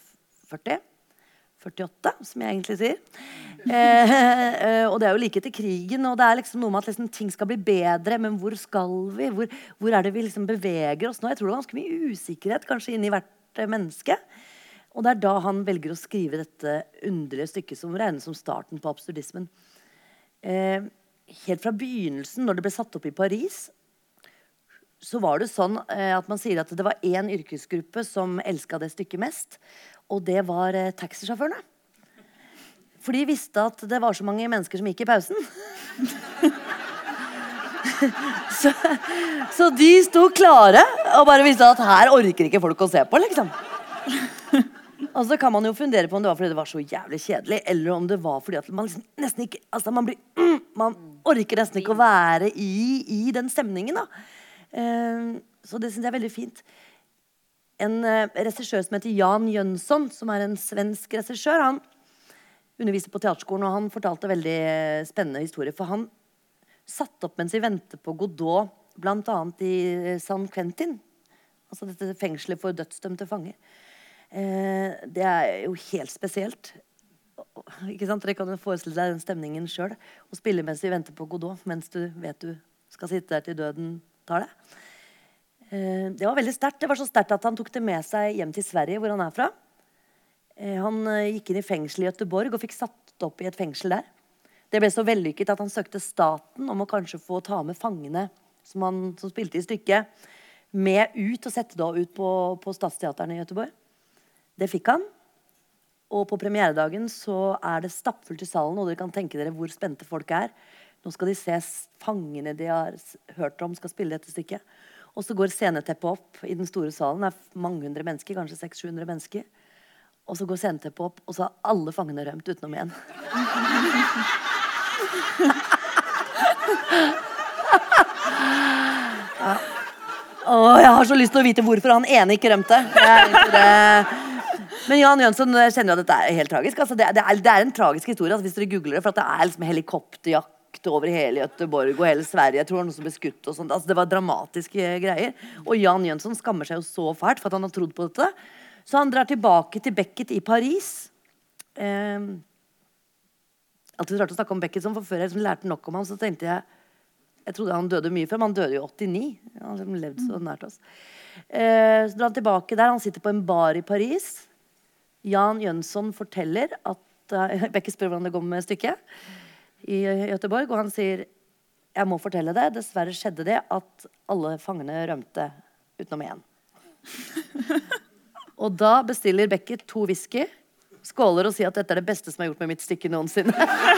48, som jeg egentlig sier. Og det er jo like etter krigen, og det er liksom noe med at liksom, ting skal bli bedre, men hvor skal vi? Hvor er det vi liksom beveger oss nå? Jeg tror det er ganske mye usikkerhet kanskje inni hvert menneske. Og det er da han velger å skrive dette underlige stykket som regnes som starten på absurdismen. Helt fra begynnelsen, når det ble satt opp i Paris, så var det sånn at man sier at det var en yrkesgruppe som elsket det stykket mest, og det var taxisjåførene. For de visste at det var så mange mennesker som gikk i pausen. så de sto klare og bare visste at her orker ikke folk å se på, liksom. Og så kan man jo fundere på om det var fordi det var så jævlig kjedelig, eller om det var fordi at man liksom nesten ikke, altså man orker nesten ikke å være i den stemningen da. Så det synes jeg er veldig fint. En regissør som heter Jan Jönsson, som er en svensk regissør, han underviser på teaterskolen, og han fortalte veldig spennende historier, for han satt opp mens vi ventet på Godot, blant annet i San Quentin, altså dette fengselet for dødsdømte fanger. Det er jo helt spesielt. ikke sant? Dere kan jo forestille deg den stemningen selv, og spille mens vi venter på Godot, mens du vet du skal sitte der til døden tar det. Det var veldig sterkt. Det var så sterkt at han tok det med seg hjem til Sverige, hvor han er fra. Han gikk inn i fengsel i Göteborg og fikk satt opp i et fengsel der. Det ble så vellykket at han søkte staten om å kanskje få ta med fangene som spilte i stykket, med ut og sette det ut på Stadsteateren i Göteborg. Det fikk han. Og på premieredagen så det stappfullt i salen, og dere kan tenke dere hvor spente folk er. Nå skal de se fangene de har hørt om skal spille dette stykket. Og så går sceneteppet opp i den store salen. Det mange hundre mennesker, kanskje 600-700 mennesker. Og så går sceneteppet opp, og så har alle fangene rømt utenom en. Ja. Jeg har så lyst til å vite hvorfor han ene ikke rømte. Men Jan Jønsson kjenner jo at dette helt tragisk. Altså, det en tragisk historie, altså, hvis dere googler det, for at det liksom helikopterjakt over hele Göteborg og hele Sverige. Jeg tror noen som ble skutt og sånt. Altså, det var dramatiske greier. Og Jan Jønsson skammer seg jo så fælt for at han har trodd på dette. Så han drar tilbake til Beckett i Paris. Alltid rart å snakke om Beckett, som for før jeg lærte nok om han, så tenkte jeg trodde han døde mye før, men han døde jo 89. Han har levd så nært oss. Så drar han tilbake der. Han sitter på en bar i Paris. Jan Jønsson forteller at Beckett spør hvordan det går med stykket i Göteborg, og han sier jeg må fortelle det, dessverre skjedde det at alle fangene rømte utenom en. Og da bestiller Beckett 2 whisky, skåler og sier at dette det beste som jeg har gjort med mitt stykke noensinne.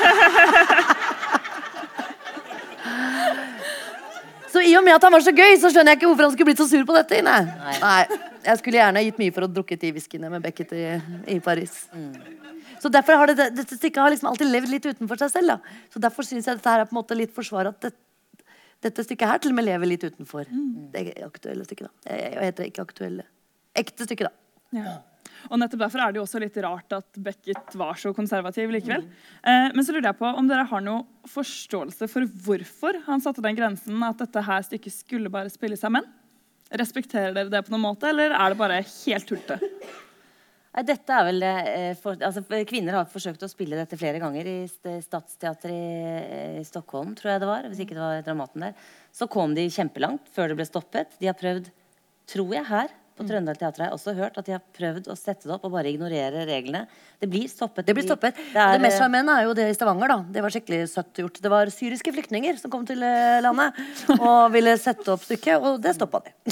Så i og med at han var så gøy, så skjønner jeg ikke hvorfor han skulle blitt så sur på dette. Nei. Jeg skulle gjerne gitt mye for å drukket de whiskyene med Beckett i Paris. Så derfor har dette stykket har liksom alltid levd litt utenfor seg selv. Da. Så derfor synes jeg dette her på en måte litt forsvar at dette stykket her til og med lever litt utenfor det aktuelle stykket. Da. Jeg heter ikke aktuelle. Ekte stykket, da. Ja. Og nettopp derfor det jo også litt rart at Beckett var så konservativ likevel. Men så lurer jeg på om dere har noe forståelse for hvorfor han satte den grensen at dette her stykket skulle bare spilles av menn? Respekterer dere det på noen måte, eller det bare helt tulte? Nei, dette vel altså, kvinner har forsøkt å spille dette flere ganger i Stadsteatret i Stockholm, tror jeg det var, hvis ikke det var Dramaten der. Så kom de kjempelangt før det ble stoppet. De har prøvd, tror jeg her, på Trøndelag Teater har jeg også hørt at de har prøvd å sette det opp og bare ignorere reglene. Det blir stoppet. Det mest charmerende jo det i Stavanger, da. Det var skikkelig søtt gjort. Det var syriske flyktninger som kom til landet og ville sette opp stykket, og det stoppet de.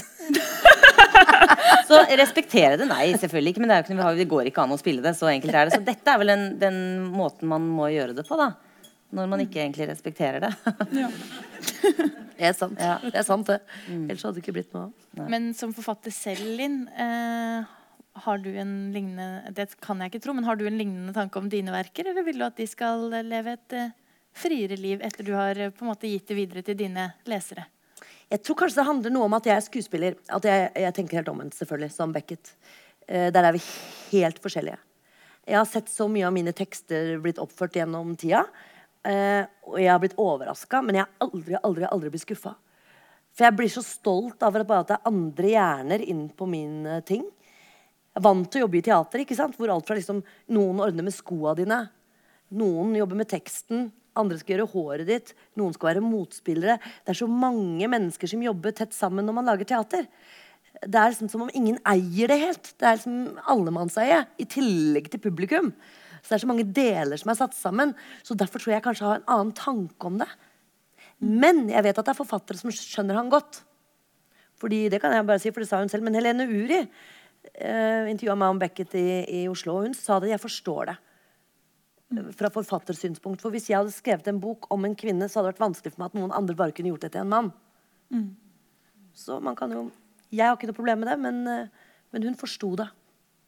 Så respektere det, nei, selvfølgelig ikke, men det går ikke an å spille det, så enkelt det. Så dette vel den måten man må gjøre det på, da. Når man ikke egentlig respekterer det. Ja. Det sant. Ja. Det sant, det. Ellers hadde det ikke blitt noe. Nei. Men som forfatter selv, Linn, har du en lignende, det kan jeg ikke tro, men har du en lignende tanke om dine verker, eller vil du at de skal leve et friere liv etter du har på en måte gitt det videre til dine lesere? Jeg tror kanskje det handler noe om at jeg skuespiller, at jeg tenker helt omvendt selvfølgelig, som Beckett. Der vi helt forskjellige. Jeg har sett så mye av mine tekster blitt oppført gjennom tida, og jeg har blitt overrasket, men jeg har aldri blitt skuffet. For jeg blir så stolt av at det andre hjerner inn på mine ting. Jeg er vant til å jobbe i teater, ikke sant? Hvor alt fra liksom, noen ordner med skoene dine, noen jobber med teksten, andre skal gjøre håret ditt, noen skal være motspillere. Det så mange mennesker som jobber tett sammen når man lager teater. Det liksom som om ingen eier det helt. Det liksom allemannseie, i tillegg til publikum. Så det så mange deler som satt sammen. Så derfor tror jeg kanskje har en annen tanke om det. Men jeg vet at det forfattere som skjønner han godt. Fordi, det kan jeg bare si, for det sa hun selv. Men Helene Uri intervjuet meg om Beckett i Oslo, og hun sa det, jeg forstår det. Fra forfattersynspunkt. For hvis jeg hadde skrevet en bok om en kvinne, så hadde det vært vanskelig for meg at noen andre bare kunne gjort det til en mann. Så man kan jo... Jeg har ikke noe problem med det, men hun forstod det.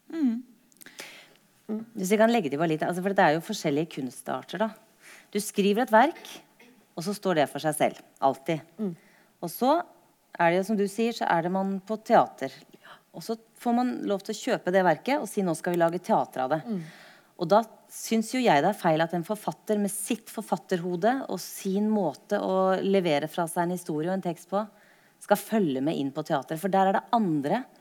Hvis jeg kan legge til bare litt, altså for det jo forskjellige kunstarter da. Du skriver et verk, og så står det for seg selv, alltid. Og så det jo som du sier, så det man på teater. Og så får man lov til å kjøpe det verket, og si nå skal vi lage teater av det. Og da synes jo jeg det feil at en forfatter med sitt forfatterhode og sin måte å levere fra seg en historie og en tekst på, skal følge med inn på teater. For der det andre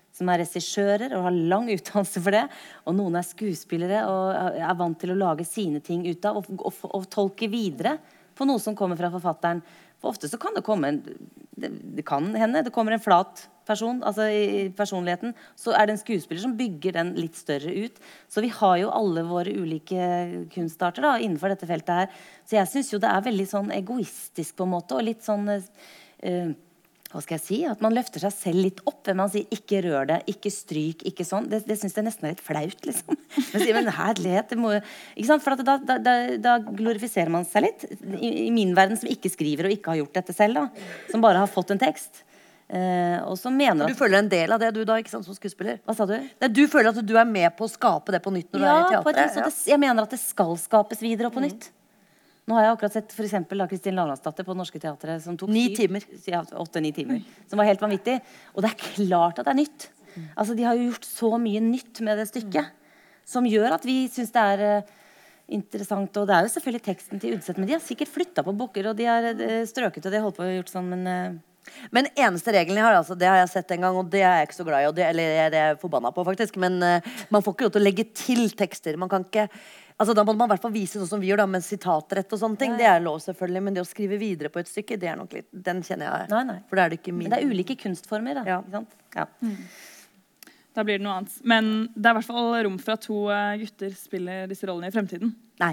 som regissører og har lang utdannelse for det, og noen skuespillere og vant til å lage sine ting ut av og tolke videre på noe som kommer fra forfatteren. For ofte så kan det komme det kan hende, det kommer en flat person, altså i personligheten, så det en skuespiller som bygger den litt større ut. Så vi har jo alle våre ulike kunstarter da, innenfor dette feltet her. Så jeg synes jo det veldig sånn egoistisk på en måte, og litt sånn hva skal jeg si? At man løfter seg selv litt opp. Man sier, ikke rør det, ikke stryk, ikke sånn. Det synes jeg nesten litt flaut, liksom. Men sier, men herlighet, det må jo... Ikke sant? For at da glorifiserer man seg litt. I min verden som ikke skriver og ikke har gjort dette selv, da. Som bare har fått en tekst. Og som mener at... Du føler en del av det, du da, ikke sant, som skuespiller? Hva sa du? Du føler at du med på å skape det på nytt når du i teatret? På et vis, jeg mener at det skal skapes videre og på nytt. Nå har jeg akkurat sett for eksempel Kristin Lavransdatter på Norske Teatret som tok 9 timer. Ja, 8-9 timer. Som var helt vanvittig. Og det klart at det nytt. Altså, de har jo gjort så mye nytt med det stykket. Som gjør at vi synes det interessant. Og det jo selvfølgelig teksten til Udsett. Men de har sikkert flyttet på bokker, og de har strøket, og de har holdt på å gjort sånn, Men eneste regelen jeg har, altså, det har jeg sett en gang, og det jeg ikke så glad i, og det er jeg forbanna på faktisk, men man får ikke lov til å legge til tekster. Man kan ikke, altså da må man i hvert fall vise sånn som vi gjør da, med sitatrett og sånne ting. Det lov selvfølgelig, men det å skrive videre på et stykke, det nok litt, den kjenner jeg. Nei. For det det ikke min. Men det ulike kunstformer da, ikke sant? Ja. Da blir det noe annet. Men det i hvert fall rom for at 2 gutter spiller disse rollene i fremtiden. Nei,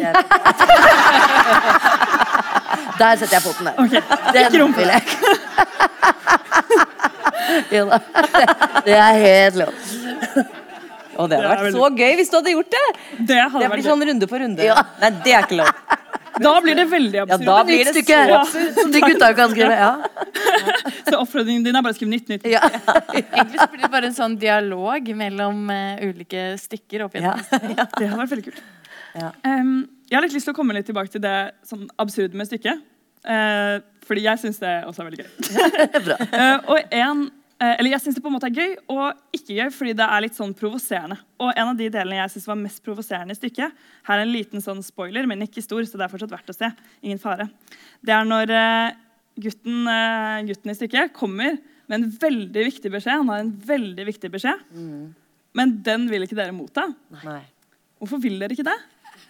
der setter jeg foten der. Okay. Den vil jeg ikke. Jo da, det helt lov. Og det hadde vært så gøy hvis du hadde gjort det. Det hadde vært sånn runde på runde. Ja. Nei, det ikke lov. Da blir det veldig absurd. Ja, da blir det stykke som de gutta kan skrive. Ja. Så oppfordringen din bare å skrive nytt. Ja. Egentlig så blir det bare en sånn dialog mellom ulike stykker opp igjen. Det hadde vært veldig kult. Ja. Jeg har litt lyst til å komme litt tilbake til det sånn absurde med stykket. Fordi jeg synes det også veldig gøy. Bra. Eller jeg synes det på en måte gøy og ikke gøy, fordi det litt sånn provoserende. Og en av de delene jeg synes var mest provoserende i stykket, her en liten sånn spoiler, men ikke stor, så det fortsatt verdt å se. Ingen fare. Det når gutten i stykket kommer med en veldig viktig beskjed. Han har en veldig viktig beskjed. Men den vil ikke dere motta. Nei. Hvorfor vil dere ikke det?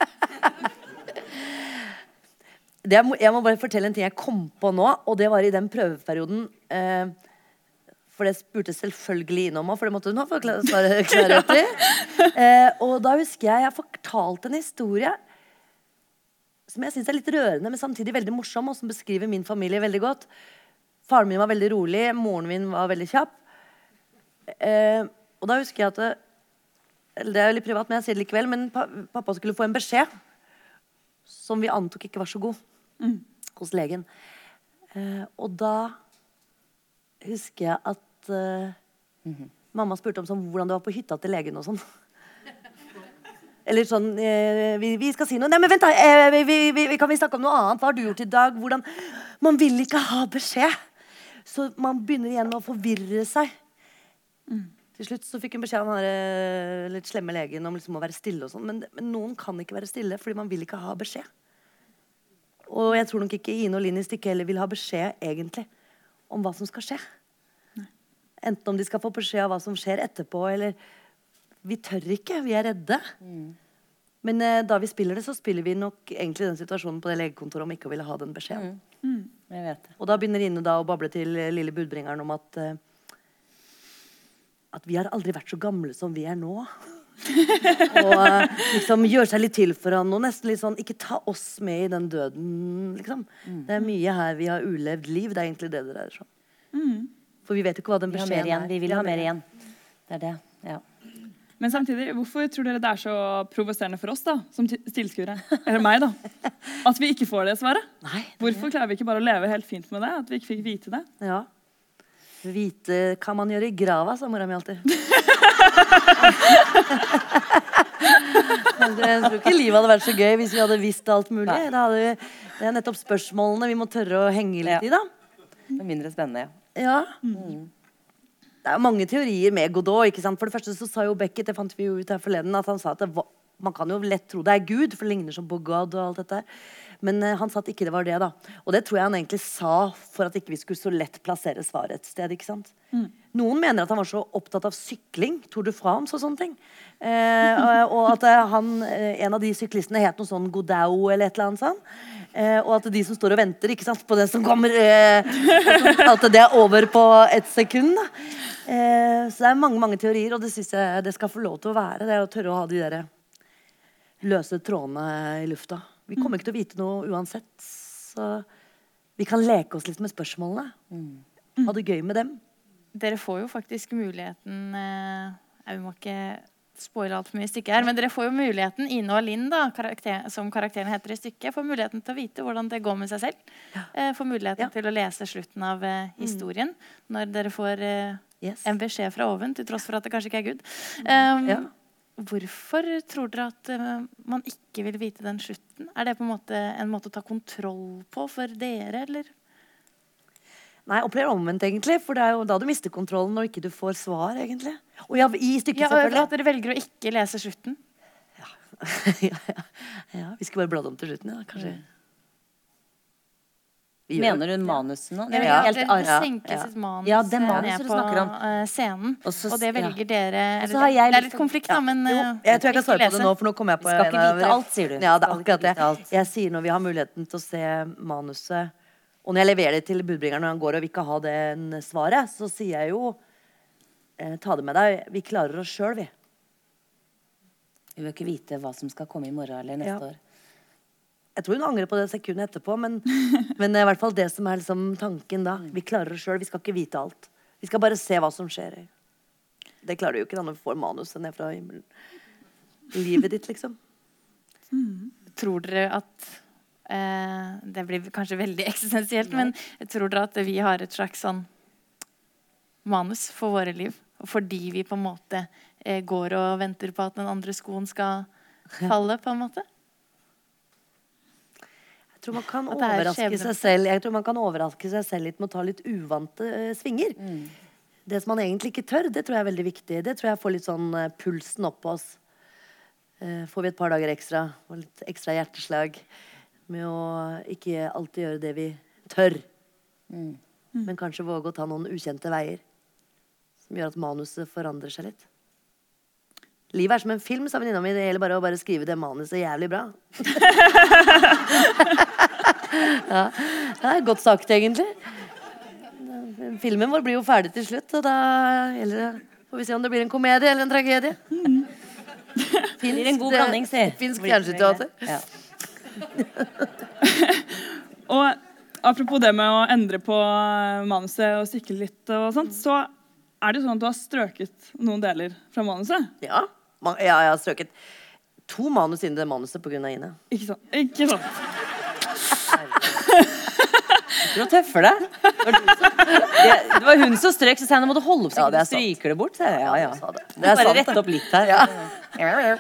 Jeg må bare fortelle en ting jeg kom på nå, og det var i den prøveperioden, for det spurte selvfølgelig innom meg, for det måtte hun ha klarhet i. Og da husker jeg fortalte en historie som jeg synes litt rørende, men samtidig veldig morsom, og som beskriver min familie veldig godt. Faren min var veldig rolig, moren min var veldig kjapp. Og da husker jeg at det litt privat, men jeg sier det likevel, men pappa skulle få en beskjed som vi antok ikke var så god hos legen. Og da husker jeg at mamma spurte om sånn, hvordan det var på hytta til legen og sånn. Eller sånn, vi skal si noe. Nei, men vent da, kan vi snakke om noe annet? Hva har du gjort i dag? Hvordan? Man vil ikke ha beskjed. Så man begynner igjen å forvirre seg. Til slutt så fikk hun beskjed av den litt slemme legen om liksom å være stille og sånn. Men noen kan ikke være stille, fordi man vil ikke ha beskjed. Og jeg tror nok ikke Ine og Linn i stykket heller vil ha beskjed egentlig om hva som skal skje. Enten om de skal få beskjed av hva som skjer etterpå, eller vi tør ikke, vi redde. Men da vi spiller det, så spiller vi nok egentlig den situasjonen på det legekontoret om ikke å ville ha den beskjeden. Jeg vet det. Og da begynner Ine da å bable til lille budbringeren om at vi har aldri vært så gamle som vi nå. Og liksom gjør seg litt til for han, og nesten litt sånn, ikke ta oss med i den døden, liksom. Det mye her vi har ulevd liv, det egentlig det dreier seg om. For vi vet jo ikke hva den beskjeden Vi vil ha mer igjen. Det det, ja. Men samtidig, hvorfor tror dere det så provoserende for oss da, som tilskuere? Eller meg da? At vi ikke får det svaret? Nei. Hvorfor klarer vi ikke bare å leve helt fint med det? At vi ikke fikk vite det? Ja. Vite kan man gjøre i grava, sa mora mi alltid. Jeg tror ikke livet hadde vært så gøy hvis vi hadde visst alt mulig. Det nettopp spørsmålene vi må tørre å henge litt i da. Det mindre spennende, Ja. Det mange teorier med Godot, ikke sant? For det første så sa jo Beckett, det fant vi jo ut her forleden, at han sa at man kan jo lett tro det Gud, for det ligner som på God og alt dette. Men han sa at ikke det var det da. Og det tror jeg han egentlig sa for at ikke vi skulle så lett plassere svaret et sted, ikke sant? Noen mener at han var så opptatt av sykling, Tour de France og sånne ting. Og at en av de syklistene het noe sånn Godau eller et eller annet sånn. Og at de som står og venter, ikke sant, på det som kommer, at det er over på et sekund da. Så det er mange teorier, og det synes jeg det skal få lov til å være. Det er å tørre å ha de der løse trådene i lufta. Vi kommer ikke til å vite noe uansett, så vi kan leke oss litt med spørsmålene. Ha det gøy med dem. Dere får jo faktisk muligheten, vi må ikke spoile alt for mye i stykket her, men dere får jo muligheten, Ine og Linn da, som karakteren heter i stykket, får muligheten til å vite hvordan det går med seg selv. Får muligheten til å lese slutten av historien, når dere får en beskjed fra oven, til tross for at det kanskje ikke er Gud. Hvorfor tror dere at man ikke vil vite den slutten? Er det på en måte å ta kontroll på for dere, eller? Nei, opplever omvendt egentlig, for det er jo da du mister kontrollen når ikke du får svar, egentlig. Og ja, i stykket selvfølgelig. At dere velger å ikke lese slutten? Ja, vi skal bare bladde om til slutten, ja, kanskje. Mener du manusen nå? Det senkes et manus det manuset du snakker om. Scenen, og det velger dere. Så har jeg det er litt konflikt da, men jeg tror jeg kan svare på det nå, for nå kommer jeg på skal ikke vite alt, sier du. Ja, det er akkurat det. Jeg sier når vi har muligheten til å se manuset, og når jeg leverer det til budbringeren når han går og vil ikke ha det svaret, så sier jeg jo ta det med deg, vi klarer oss selv, vi. Vi vil ikke vite hva som skal komme i morgen eller neste år. Jeg tror hun angrer på det sekundet etterpå, men i hvert fall det som er liksom tanken da. Vi klarer oss selv, vi skal ikke vite alt. Vi skal bare se hva som skjer. Det klarer du jo ikke da når du får manuset ned fra himmelen. Livet ditt, liksom. Tror dere at det blir kanskje veldig eksistensielt, men tror dere at vi har et slags sånn manus for våre liv, fordi vi på en måte går og venter på at den andre skoen skal falle, på en måte? Jeg tror man kan overraske seg selv. Jeg tror man kan overraske seg selv litt med å ta litt uvante svinger. Det som man egentlig ikke tør, det tror jeg er veldig viktig. Det tror jeg får litt sånn pulsen opp på oss. Får vi et par dager ekstra, og litt ekstra hjerteslag med å ikke alltid gjøre det vi tør. Men kanskje våge å ta noen ukjente veier som gjør at manuset forandrer seg litt. Livet er som en film, sa venninna mi. Det gjelder bare å skrive det manuset jævlig bra. Det er godt sagt, egentlig. Filmen vår blir jo ferdig til slutt, og da får vi se om det blir en komedie eller en tragedie. Det blir en god blanding, si. Finsk fjernsynsteater. Og apropos det med å endre på manuset og sykle litt og sånt, så er det jo sånn at du har strøket noen deler fra manuset. Ja, jeg har strøket 2 manus inn i det manuset på grunn av Ine. Ikke sant? Ikke sant? Du tøffer deg. Det var hun som strøk, så sa jeg, nå må du holde opp så ikke du stryker det bort. Ja. Det er bare rett opp litt her.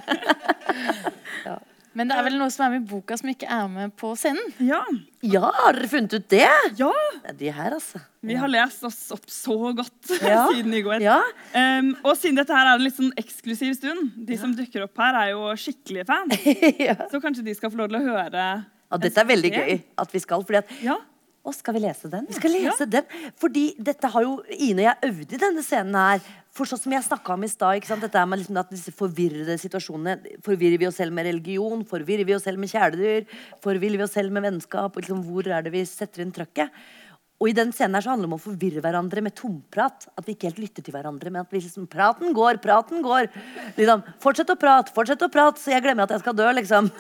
Men det er vel noe som er med i boka som ikke er med på scenen? Ja, har dere funnet ut det? Ja. De her, altså. Vi har lest oss opp så godt siden i går. Ja. Og siden dette her er en litt sånn eksklusiv stund, de som dukker opp her er jo skikkelige fans. Så kanskje de skal få lov til å høre. Dette er veldig gøy at vi skal, fordi at Og skal vi lese den? Vi skal lese den, fordi dette har jo Ine og jeg øvd i denne scenen her. For sånn som jeg snakket om i stad, ikke sant? Dette er med liksom at disse forvirrede situasjonene. Forvirrer vi oss selv med religion? Forvirrer vi oss selv med kjæledyr? Forvirrer vi oss selv med vennskap? Og liksom, hvor er det vi setter inn trøkket? Og i den scenen her så handler det om å forvirre hverandre med tomprat. At vi ikke helt lytter til hverandre, men at vi liksom, praten går. Liksom, fortsett å prate, så jeg glemmer at jeg skal dø, liksom.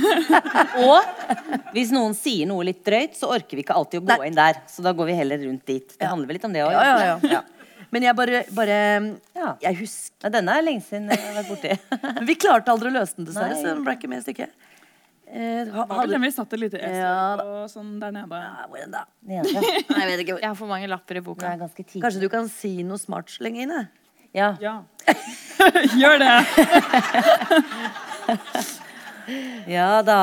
Og hvis noen sier noe litt drøyt, så orker vi ikke alltid å gå inn der. Så da går vi heller rundt dit. Det handler vel litt om det også. Ja. Men jeg jeg husker Denne er lenge siden jeg har vært borti. Vi klarte aldri å løse den dessverre, så den ble ikke med i stykket. Vi satt et lite esel og sånn der nede. Hvor er den da? Nei, jeg vet ikke hvor. Jeg har for mange lapper i boka. Kanskje du kan si noe smart så lenge, Ine? Ja. Gjør det. Ja da.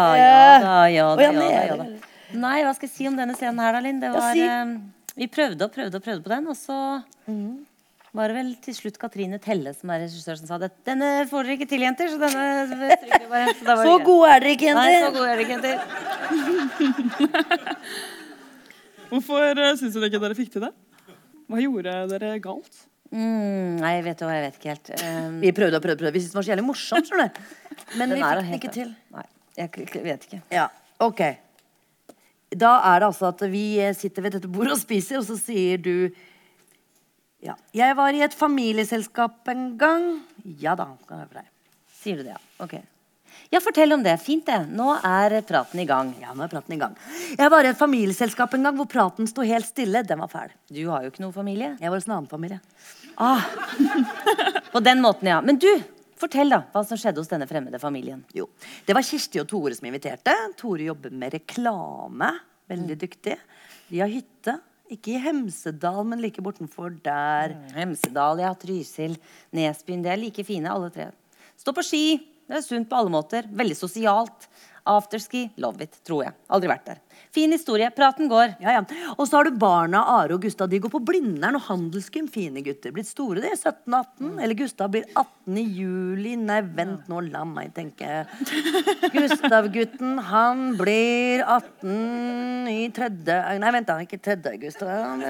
Nei, hva skal jeg si om denne scenen her da, Linn? Det var vi prøvde på den, og så var det vel til slutt Katrine Telle som er regissør som sa det. Denne får dere ikke til, jenter, så denne stryker vi bare. Så gode er dere ikke, jenter. Nei, så gode er dere ikke, jenter. Hvorfor synes du ikke dere fikk til det? Hva gjorde dere galt? Nei, jeg vet ikke helt. Vi prøvde. Vi synes det var så jævlig morsomt, skjønner du. Men vi Den er fikk den helt- ikke til. Nei, jeg vet ikke. Ja, ok. Da er det altså at vi sitter ved dette bordet og spiser, og så sier du ja, jeg var i et familieselskap en gang. Ja da, kan jeg høre deg. Sier du det, ja? Ok. Ja, fortell om det. Fint det. Nå er praten i gang. Ja, nå er praten i gang. Jeg var i et familieselskap en gang hvor praten stod helt stille. Den var fæl. Du har jo ikke noe familie. Jeg var hos en annen familie. På den måten, ja. Men du, fortell da, hva som skjedde hos denne fremmede familien. Jo, det var Kirsti og Tore som inviterte. Tore jobber med reklame. Veldig dyktig. De har hytte. Ikke i Hemsedal, men like bortenfor der. Hemsedal, ja, Trysil, Nesbyen, det er like fine alle tre. Stå på ski, det er sunt på alle måter. Veldig sosialt. Afterski, love it, tror jeg. Aldri vært der. Fin historie, praten går. Ja. Og så har du barna Are og Gustav. De går på Blindern og handelsgym. Fine gutter. Blitt store, de er 17-18. Eller Gustav blir 18 i juli. Nei, vent nå, la meg tenke. Gustav-gutten, han blir 18 i tredje. Nei, vent da, ikke tredje august.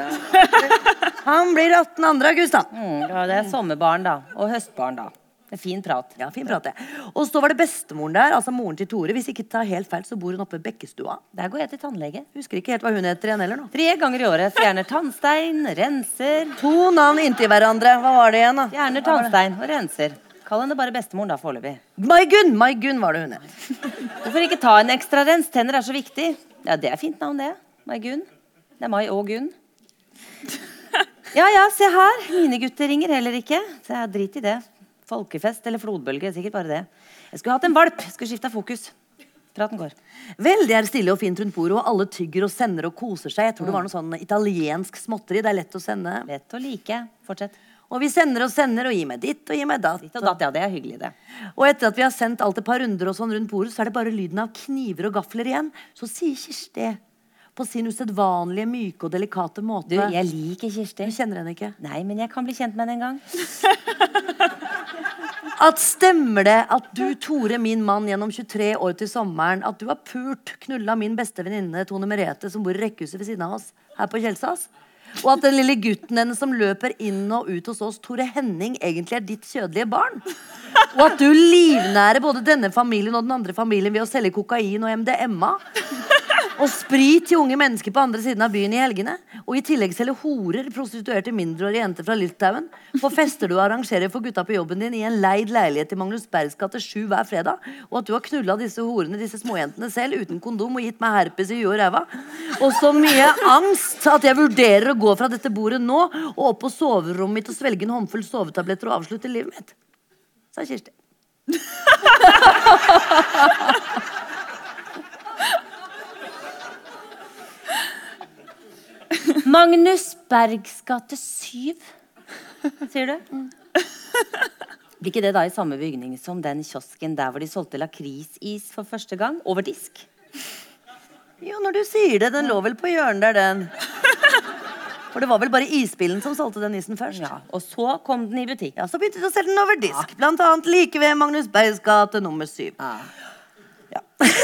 Han blir 18 2. august da. Ja, det er sommerbarn da, og høstbarn da. Det er fin prat. Ja, fin prat det. Og så var det bestemoren der, altså moren til Tore. Hvis ikke tar helt feil, så bor hun oppe i Bekkestua. Der går jeg til tannlege. Husker ikke helt hva hun heter igjen heller nå. 3 ganger i året. Fjerner tannstein, renser. 2 navn inntil hverandre. Hva var det igjen da? Fjerner tannstein og renser. Kall henne bare bestemoren da, foreløpig. Maigunn var det hun het. Hvorfor ikke ta en ekstra rens? Tenner er så viktig. Ja, det er fint navn det. Maigunn. Det er Mai og Gunn. Ja, se her. Mine gutter ringer heller ikke. Så jeg drit i det. Folkefest eller flodbølge, sikkert bare det. Jeg skulle hatt en valp, jeg skulle skifte fokus. Praten går. Vel, det er stille og fint rundt bordet, og alle tygger og sender og koser seg. Jeg tror det var noe sånn italiensk småtteri. Det er lett å sende. Lett å like. Fortsett. Og vi sender og gi meg ditt og gi meg datt. Ditt og datt, ja, det er hyggelig det. Og etter at vi har sendt alt et par runder og sånn rundt bordet, så er det bare lyden av kniver og gafler igjen. Så sier Kirsti på sin usedvanlige, myke og delikate måte. Du, jeg liker Kirsti. Du kjenner henne ikke? Nei, men jeg kan bli kjent med henne en gang. At stemmer det at du, Tore, min mann, gjennom 23 år til sommeren, at du har pult knulla min beste venninne Tone Merete, som bor i rekkehuset ved siden av oss her på Kjelsås? Og at den lille gutten hennes som løper inn og ut hos oss, Tore Henning, egentlig er ditt kjødelige barn? Og at du livnærer både denne familien og den andre familien ved å selge kokain og MDMA? Og sprit til unge mennesker på andre siden av byen i helgene. Og i tillegg selger horer, prostituerte mindreårige jenter fra Litauen. På fester du arrangerer for gutta på jobben din i en leid leilighet i Magnus Bergs gate 7 hver fredag. Og at du har knullet disse horene, disse småjentene selv, uten kondom og gitt meg herpes i huet og ræva. Og så mye angst at jeg vurderer å gå fra dette bordet nå og opp på soverommet mitt og svelge en håndfull sovetabletter og avslutte livet mitt. Sa Kirsti. Magnus Bergs gate 7, sier du? Blir ikke det da i samme bygning som den kiosken der hvor de solgte lakrisis for første gang? Over disk? Jo, når du sier det, den lå vel på hjørnet der, den. For det var vel bare isbilen som solgte den isen først. Ja, og så kom den i butikk. Ja, så begynte de å selge den over disk. Blant annet like ved Magnus Bergs gate nummer 7. Ja.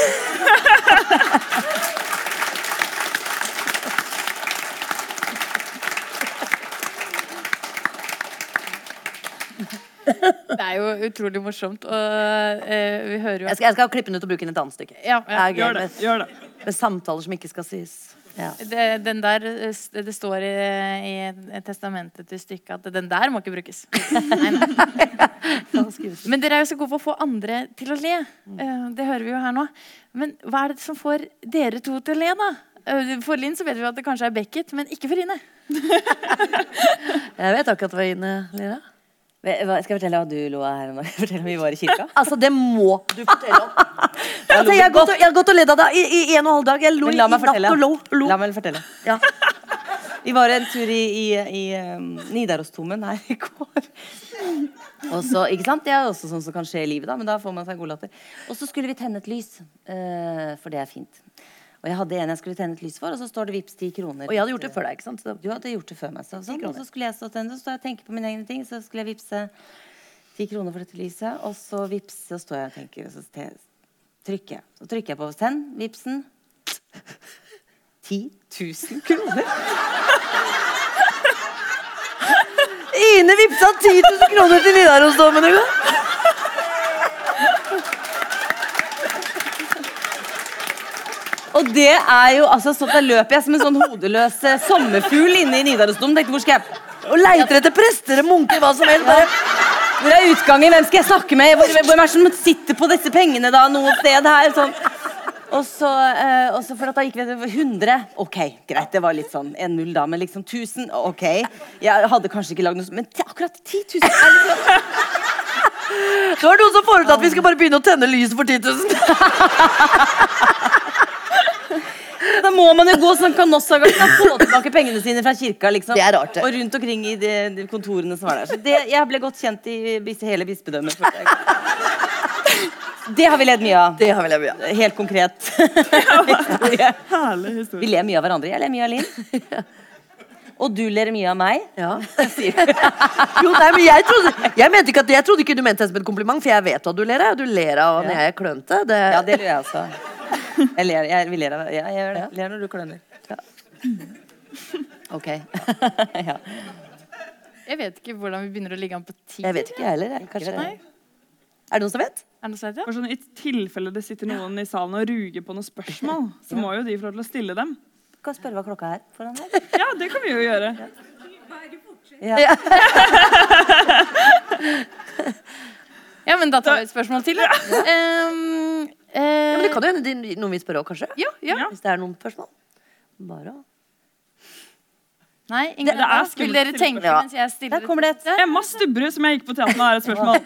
Det er jo utrolig morsomt. Og vi hører jo Jeg skal klippe den ut og bruke den i et annet stykke. Ja. Gjør det. Med samtaler som ikke skal sies. Ja. Den der, det står i testamentet til stykket at den der må ikke brukes. Nei. Men dere er jo så gode på å få andre til å le. Det hører vi jo her nå. Men hva er det som får dere to til å le da? For Linn så vet vi at det kanskje er Beckett, men ikke for Ine. Jeg vet akkurat hva Ine ler av. Skal jeg fortelle hva du lo av her? Fortell om vi var i kirka? Altså, det må du fortelle om. Altså, jeg har gått og ledd av deg i 1,5 dag. Jeg lo i La meg natt fortelle. og lo. La meg fortelle. Ja. Vi var en tur i Nidarosdomen her i går. Og så, ikke sant? Det er også sånn som kan skje i livet da, men da får man seg god latter. Og så skulle vi tenne et lys, for det er fint. Og jeg hadde en jeg skulle tenne et lys for, og så står det vips 10 kroner. Og jeg hadde gjort det før deg, ikke sant? Du hadde gjort det før meg. Så, sånn, og så skulle jeg stå og tenne, så står jeg og tenker på mine egne ting, så skulle jeg vipse 10 kroner for dette lyset, og så vipse, og står jeg og tenker, og så trykker jeg. Så trykker jeg på send, vipsen. 10 000 kroner. Ine vippsa 10 000 kroner til Nidarosdomen en gang. Og det jo, altså, så da løper jeg som en sånn hodeløs sommerfugl inne i Nidarosdomen. Tenkte, hvor skal jeg... Og leiter etter prester, munker, hva som helst. Bare... Hvor utgangen? Hvem skal jeg snakke med? Hvem det som sitter på disse pengene da, noe sted her? Sånn. Og så for at da gikk vi til 100. Ok, greit, det var litt sånn 1-0 da, men liksom 1000, ok. Jeg hadde kanskje ikke lagd noe, men akkurat 10 000 liksom... Det var noen som foreslår at vi skal bare begynne å tenne lys for 10 000. Da må man jo gå sånn kanossagang og få tilbake pengene sine fra kirka, liksom. Det rart, det. Og rundt omkring i de kontorene som var der. Så jeg ble godt kjent i hele bispedømmet. Det har vi ledd mye av. Det har vi ledd mye av. Helt konkret historie. Herlig historie. Vi ler mye av hverandre. Jeg ler mye av Linn. Og du ler mye av meg. Ja. Jo, nei, men jeg trodde ikke du mente det som et kompliment, for jeg vet hva du ler av. Du ler av når jeg er klønete. Ja, det gjør jeg også. Vi ler av jeg gjør det. Ler når du klønner. Ja. Ok. Ja. Jeg vet ikke hvordan vi begynner å ligge an på 10. Jeg vet ikke jeg heller. Kanskje. Nei. Er det noen som vet? Er det noe sånt, ja? For sånn, I tilfelle det sitter noen i salen og ruger på noen spørsmål, så må jo de få lov til å stille dem. Du kan spørre hva klokka er foran deg. Ja, det kan vi jo gjøre. Ja. Ja, men da tar vi et spørsmål til. Ja. Ja, men det kan jo hende noen vil spørre også, kanskje. Ja. Hvis det er noen spørsmål. Bare å... Nei, ingen Det er vil dere skummelt tenke Ja. mens jeg stiller Der kommer det et. Emma Stubberud, som jeg gikk på teateren, har et spørsmål.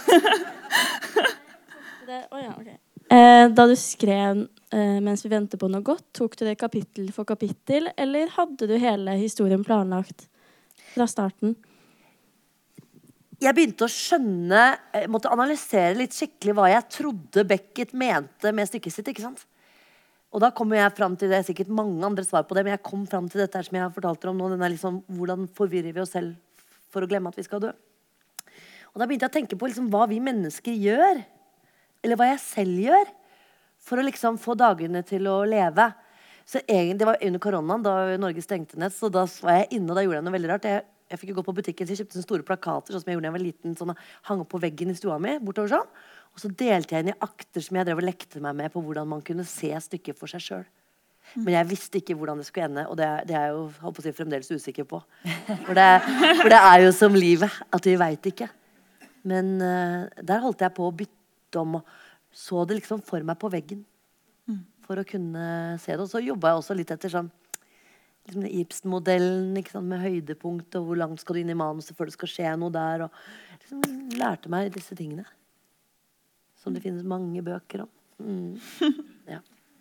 Da du skrev mens vi venter på noe godt, tok du det kapittel for kapittel, eller hadde du hele historien planlagt fra starten? Jeg begynte å skjønne, jeg måtte analysere litt skikkelig hva jeg trodde Beckett mente med stykket sitt, ikke sant? Og da kom jeg frem til det, sikkert mange andre svar på det, men jeg kom frem til dette som jeg har fortalt dere om nå, denne liksom, hvordan forvirrer vi oss selv for å glemme at vi skal dø? Og da begynte jeg å tenke på liksom, hva vi mennesker gjør, eller hva jeg selv gjør, for å liksom få dagene til å leve. Så egentlig, det var under koronaen, da Norge stengte ned, så da var jeg inne, og da gjorde jeg noe veldig rart. Jeg fikk jo gå på butikken, så jeg kjøpte sånne store plakater, sånn som jeg gjorde da jeg var liten, sånn, hang opp på veggen i stua mi, bortover sånn. Og så delte jeg inn i akter som jeg drev og lekte meg med på hvordan man kunne se stykket for seg selv. Men jeg visste ikke hvordan det skulle ende, og det er jeg jo, holdt på å si, fremdeles usikker på. For det er jo som livet, at vi vet ikke. Men der holdt jeg på å bytte om, og så det liksom for meg på veggen. For å kunne se det. Og så jobbet jeg også litt etter sånn, liksom Ibsen-modellen, ikke sant, med høydepunkt, og hvor langt skal du inn i manuset før det skal skje noe der, og liksom lærte meg disse tingene. Som det finnes mange bøker om. Ja.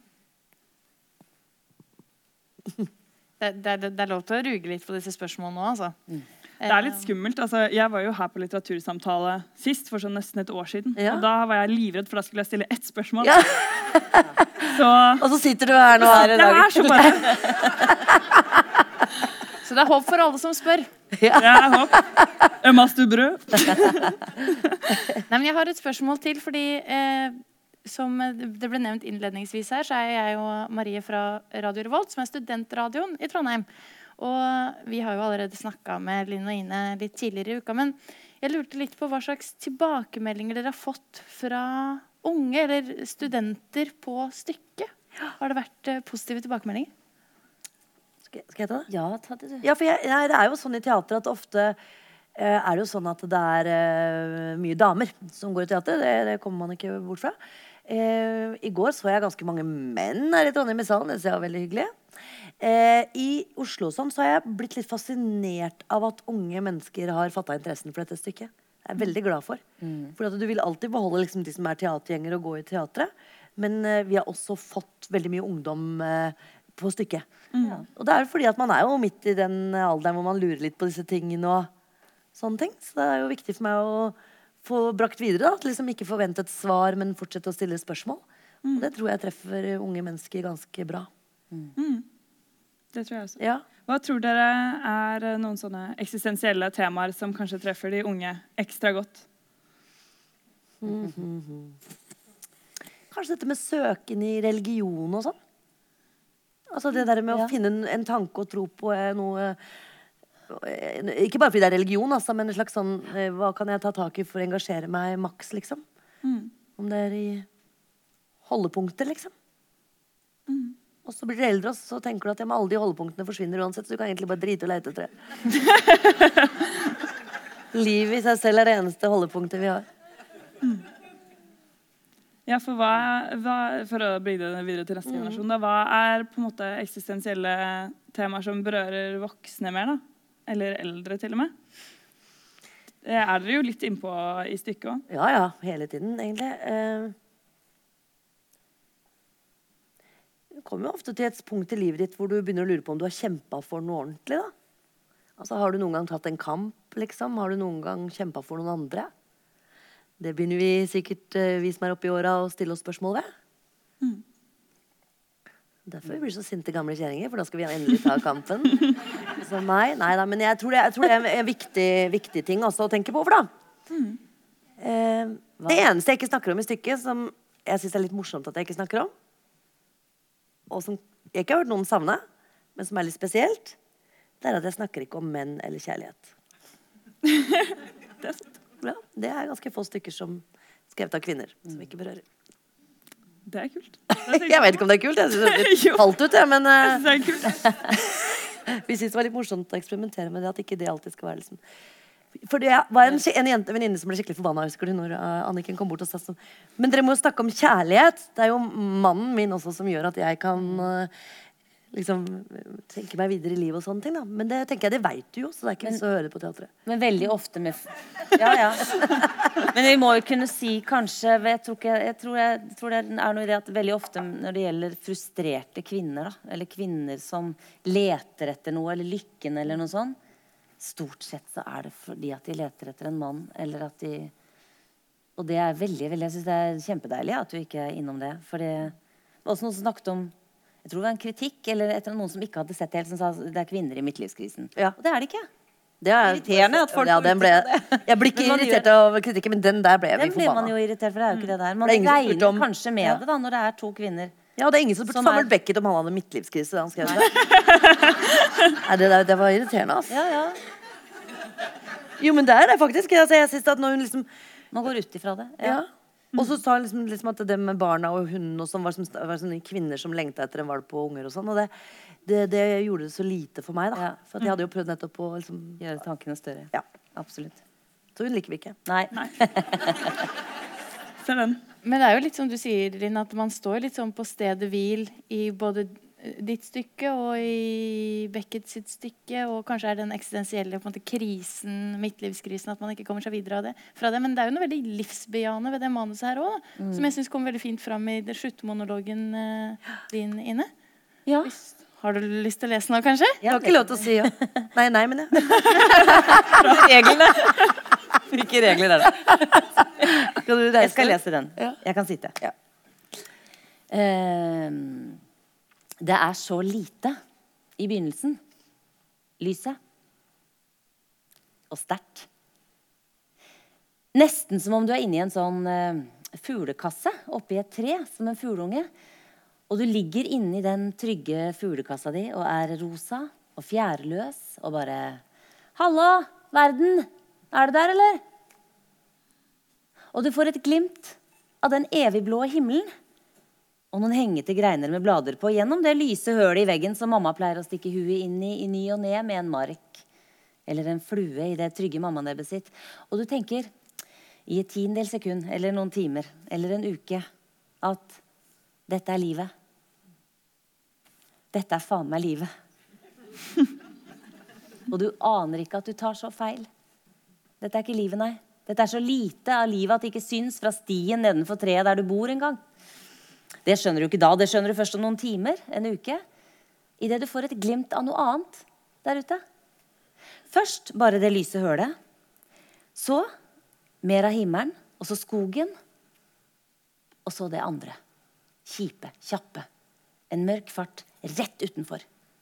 Det er lov til å ruge litt på disse spørsmålene nå, altså. Det er litt skummelt. Altså, jeg var jo her på litteratursamtale sist, for sånn nesten et år siden. Ja. Og da var jeg livredd, for da skulle jeg stille ett spørsmål. Ja. Og så sitter du her nå her i dag. Det er så bare... Så det er håp for alle som spør. Ja, håp. Emma Stubberud. Nei, men jeg har et spørsmål til, fordi som det ble nevnt innledningsvis her, så er jeg og Marie fra Radio Revolt, som er studentradioen i Trondheim. Og vi har jo allerede snakket med Linn og Ine litt tidligere i uka, men jeg lurte litt på hva slags tilbakemeldinger dere har fått fra unge eller studenter på stykket. Har det vært positive tilbakemeldinger? Skal jeg ta det? Ja, ta det du. Ja, for det er jo sånn i teater at ofte er det jo sånn at det er mye damer som går i teater. Det kommer man ikke bort fra. I går så jeg ganske mange menn her i Trondheim i salen. Det ser jeg veldig hyggelig. I Oslo sånn, så har jeg blitt litt fascinert av at unge mennesker har fattet interessen for dette stykket. Det er jeg veldig glad for. For at du vil alltid beholde liksom, de som er teatergjengere og gå i teatret. Men vi har også fått veldig mye ungdom på stykket. Ja. Og det er fordi at man er jo midt i den alderen hvor man lurer litt på disse tingene og sånne ting. Så det er jo viktig for meg å få brakt videre da. At liksom ikke forvente et svar, men fortsette å stille spørsmål. Og det tror jeg treffer unge mennesker ganske bra. Det tror jeg også. Ja. Hva tror dere er noen sånne eksistensielle temaer som kanskje treffer de unge ekstra godt? Kanskje dette med søken i religion og sånn. Altså det der med å finne en tanke og tro på noe, ikke bare fordi det er religion, altså, men en slags sånn, hva kan jeg ta tak i for å engasjere meg maks, liksom? Om det er i holdepunkter, liksom. Og så blir du eldre, og så tenker du at alle de holdepunktene forsvinner uansett, så du kan egentlig bare drite og leite etter det. Livet i seg selv er det eneste holdepunktet vi har. Ja, for for å bringe det videre til neste generasjon, da, hva er på en måte eksistensielle temaer som berører voksne mer, da? Eller eldre til og med? Er dere jo litt innpå i stykket også? Ja, hele tiden, egentlig. Du kommer jo ofte til et punkt i livet ditt hvor du begynner å lure på om du har kjempet for noe ordentlig, da. Altså, har du noen gang tatt en kamp, liksom? Har du noen gang kjempet for noen andre? Det begynner vi sikkert, vi som er oppe i åra, å stille oss spørsmål ved. Derfor blir vi så sinte gamle kjæringer, for da skal vi endelig ta kampen. Så nei da, men jeg tror det er en viktig ting også å tenke på, for da. Det eneste jeg ikke snakker om i stykket, som jeg synes er litt morsomt at jeg ikke snakker om, og som jeg ikke har hørt noen savne, men som er litt spesielt, det er at jeg snakker ikke om menn eller kjærlighet. Det er sant. Ja, det er ganske få stykker som skrevet av kvinner, som ikke berører. Det er kult. Jeg vet ikke om det er kult, jeg synes det er litt kaldt ut, men Jeg synes det er kult. vi synes det var litt morsomt å eksperimentere med det, at ikke det alltid skal være liksom. For det var en venninne som ble skikkelig forbannet, husker du, når Anniken kom bort og sa sånn, men dere må snakke om kjærlighet. Det er jo mannen min også som gjør at jeg kan liksom tenke meg videre i livet og sånne ting, da. Men det tenker jeg, det vet du jo, så det er ikke så å høre det på teatret. Men veldig ofte med Ja. Men vi må jo kunne si kanskje, jeg tror det er noe i det at veldig ofte når det gjelder frustrerte kvinner, da, eller kvinner som leter etter noe, eller lykken eller noe sånt, stort sett så er det fordi at de leter etter en mann, eller at de... Og det er veldig, jeg synes det er kjempedeilig at du ikke er innom det, for det var også noen som snakket om, jeg tror det var en kritikk, eller etter noen som ikke hadde sett det helt, som sa det er kvinner i midtlivskrisen. Ja. Og det er det ikke. Det er irriterende at folk jeg blir ikke irritert av kritikken, men den der ble jeg forbannet. Den blir man jo irritert, for det er jo ikke det der. Man regner kanskje med det da, når det er to kvinner. Ja, og det er ingen som spurte Samuel Beckett om han hadde midtlivskrise da han skrev det. Nei, det var irriterende, altså. Ja. Jo, men det er det faktisk. Altså, jeg synes at når hun liksom... Man går ut ifra det. Ja. Og så sa hun liksom at det med barna og hunden og sånn var sånne kvinner som lengtet etter en valp og unger og sånn, og det gjorde det så lite for meg, da. Ja. For at jeg hadde jo prøvd nettopp å liksom... gjøre tankene større. Ja, absolutt. Så hun liker vi ikke. Nei. Ser den. Men det er jo litt som du sier, Linn, at man står litt sånn på stedet hvil i både ditt stykke og i Beckett sitt stykke, og kanskje er den eksistensielle på en måte krisen, midtlivskrisen, at man ikke kommer seg videre fra det. Men det er jo noe veldig livsbejaende ved det manuset her også, som jeg synes kom veldig fint fram i det sluttmonologen din inne. Ja. Har du lyst til å lese nå, kanskje? Jeg har ikke lov til å si ja. Nei, men ja. Reglene. Hvilke regler er det? Jeg skal lese den. Ja. Jeg kan sitte. Ja. Det er så lite i begynnelsen. Lyset. Og sterkt. Nesten som om du er inne i en sånn fuglekasse oppi et tre, som en fugleunge. Og du ligger inne i den trygge fuglekassa di og er rosa og fjærløs og bare «Hallo, verden! Er du der, eller?» Og du får et glimt av den evig blå himmelen og noen hengete greiner med blader på gjennom det lyse hølet i veggen som mamma pleier å stikke huet inn i ny og ned med en mark eller en flue i det trygge mammanebbet sitt. Og du tenker i et 10-del sekund eller noen timer eller en uke at dette er livet. Dette er faen meg livet. Og du aner ikke at du tar så feil. Dette er ikke livet, nei. Dette er så lite av livet at det ikke syns fra stien nedenfor treet der du bor en gang. Det skjønner du ikke da, det skjønner du først om noen timer, en uke, i det du får et glimt av noe annet der ute. Først bare det lyse hølet, så mer av himmelen, og så skogen, og så det andre. Kjipe, kjappe, en mørk fart rett utenfor.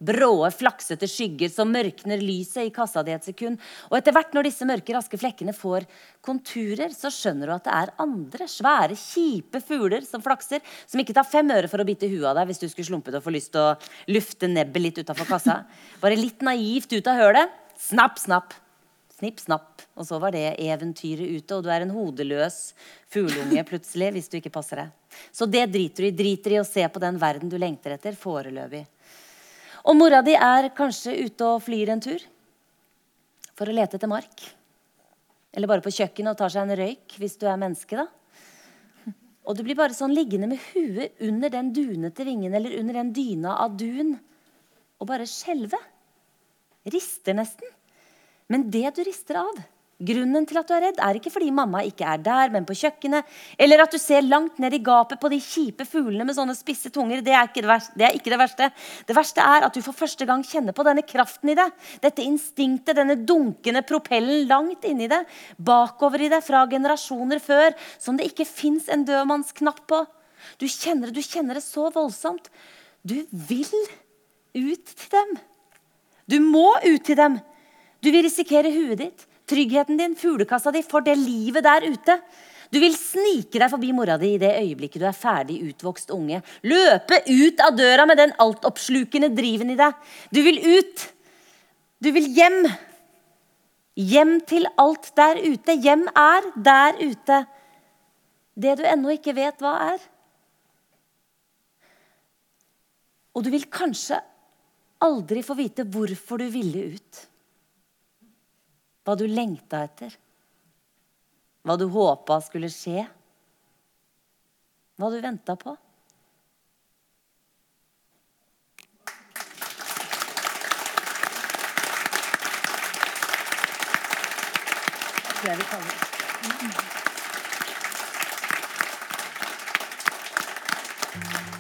bråe, flaksete skygger som mørkner lyset i kassa di et sekund. Og etter hvert når disse mørke, raske flekkene får konturer, så skjønner du at det er andre, svære, kjipe fugler som flakser, som ikke tar 5 øre for å bite huet av deg hvis du skulle slumpet og få lyst til å lufte nebbet litt utenfor kassa. Bare litt naivt ut av hølet. Snapp, snapp. Snipp, snapp. Og så var det eventyret ute, og du er en hodeløs fugleunge plutselig hvis du ikke passer deg. Så det driter i å se på den verden du lengter etter foreløpig. Og mora di er kanskje ute og flyr en tur for å lete etter mark. Eller bare på kjøkkenet og tar seg en røyk hvis du er menneske da. Og du blir bare sånn liggende med huet under den dunete vingen eller under den dyna av dun og bare skjelve. Rister nesten. Men det du rister av, grunnen til at du er redd, er ikke fordi mamma ikke er der, men på kjøkkenet, eller at du ser langt ned i gapet på de kjipe fuglene med sånne spisse tunger. Det er ikke det verste. Det verste er at du for første gang kjenner på denne kraften i det. Dette instinktet, denne dunkende propellen langt inni det, bakover i det, fra generasjoner før, som det ikke finnes en dødmannsknapp på. Du kjenner det så voldsomt. Du vil ut til dem. Du må ut til dem. Du vil risikere huet ditt, tryggheten din, fuglekassa di, for det livet der ute. Du vil snike deg forbi mora di i det øyeblikket du er ferdig utvokst unge. Løpe ut av døra med den altoppslukende driven i deg. Du vil ut. Du vil hjem. Hjem til alt der ute. Hjem er der ute. Det du ennå ikke vet hva er. Og du vil kanskje aldri få vite hvorfor du ville ut. Hva du lengta etter. Hva du håpet skulle skje. Hva du ventet på. Det er det vi kaller det.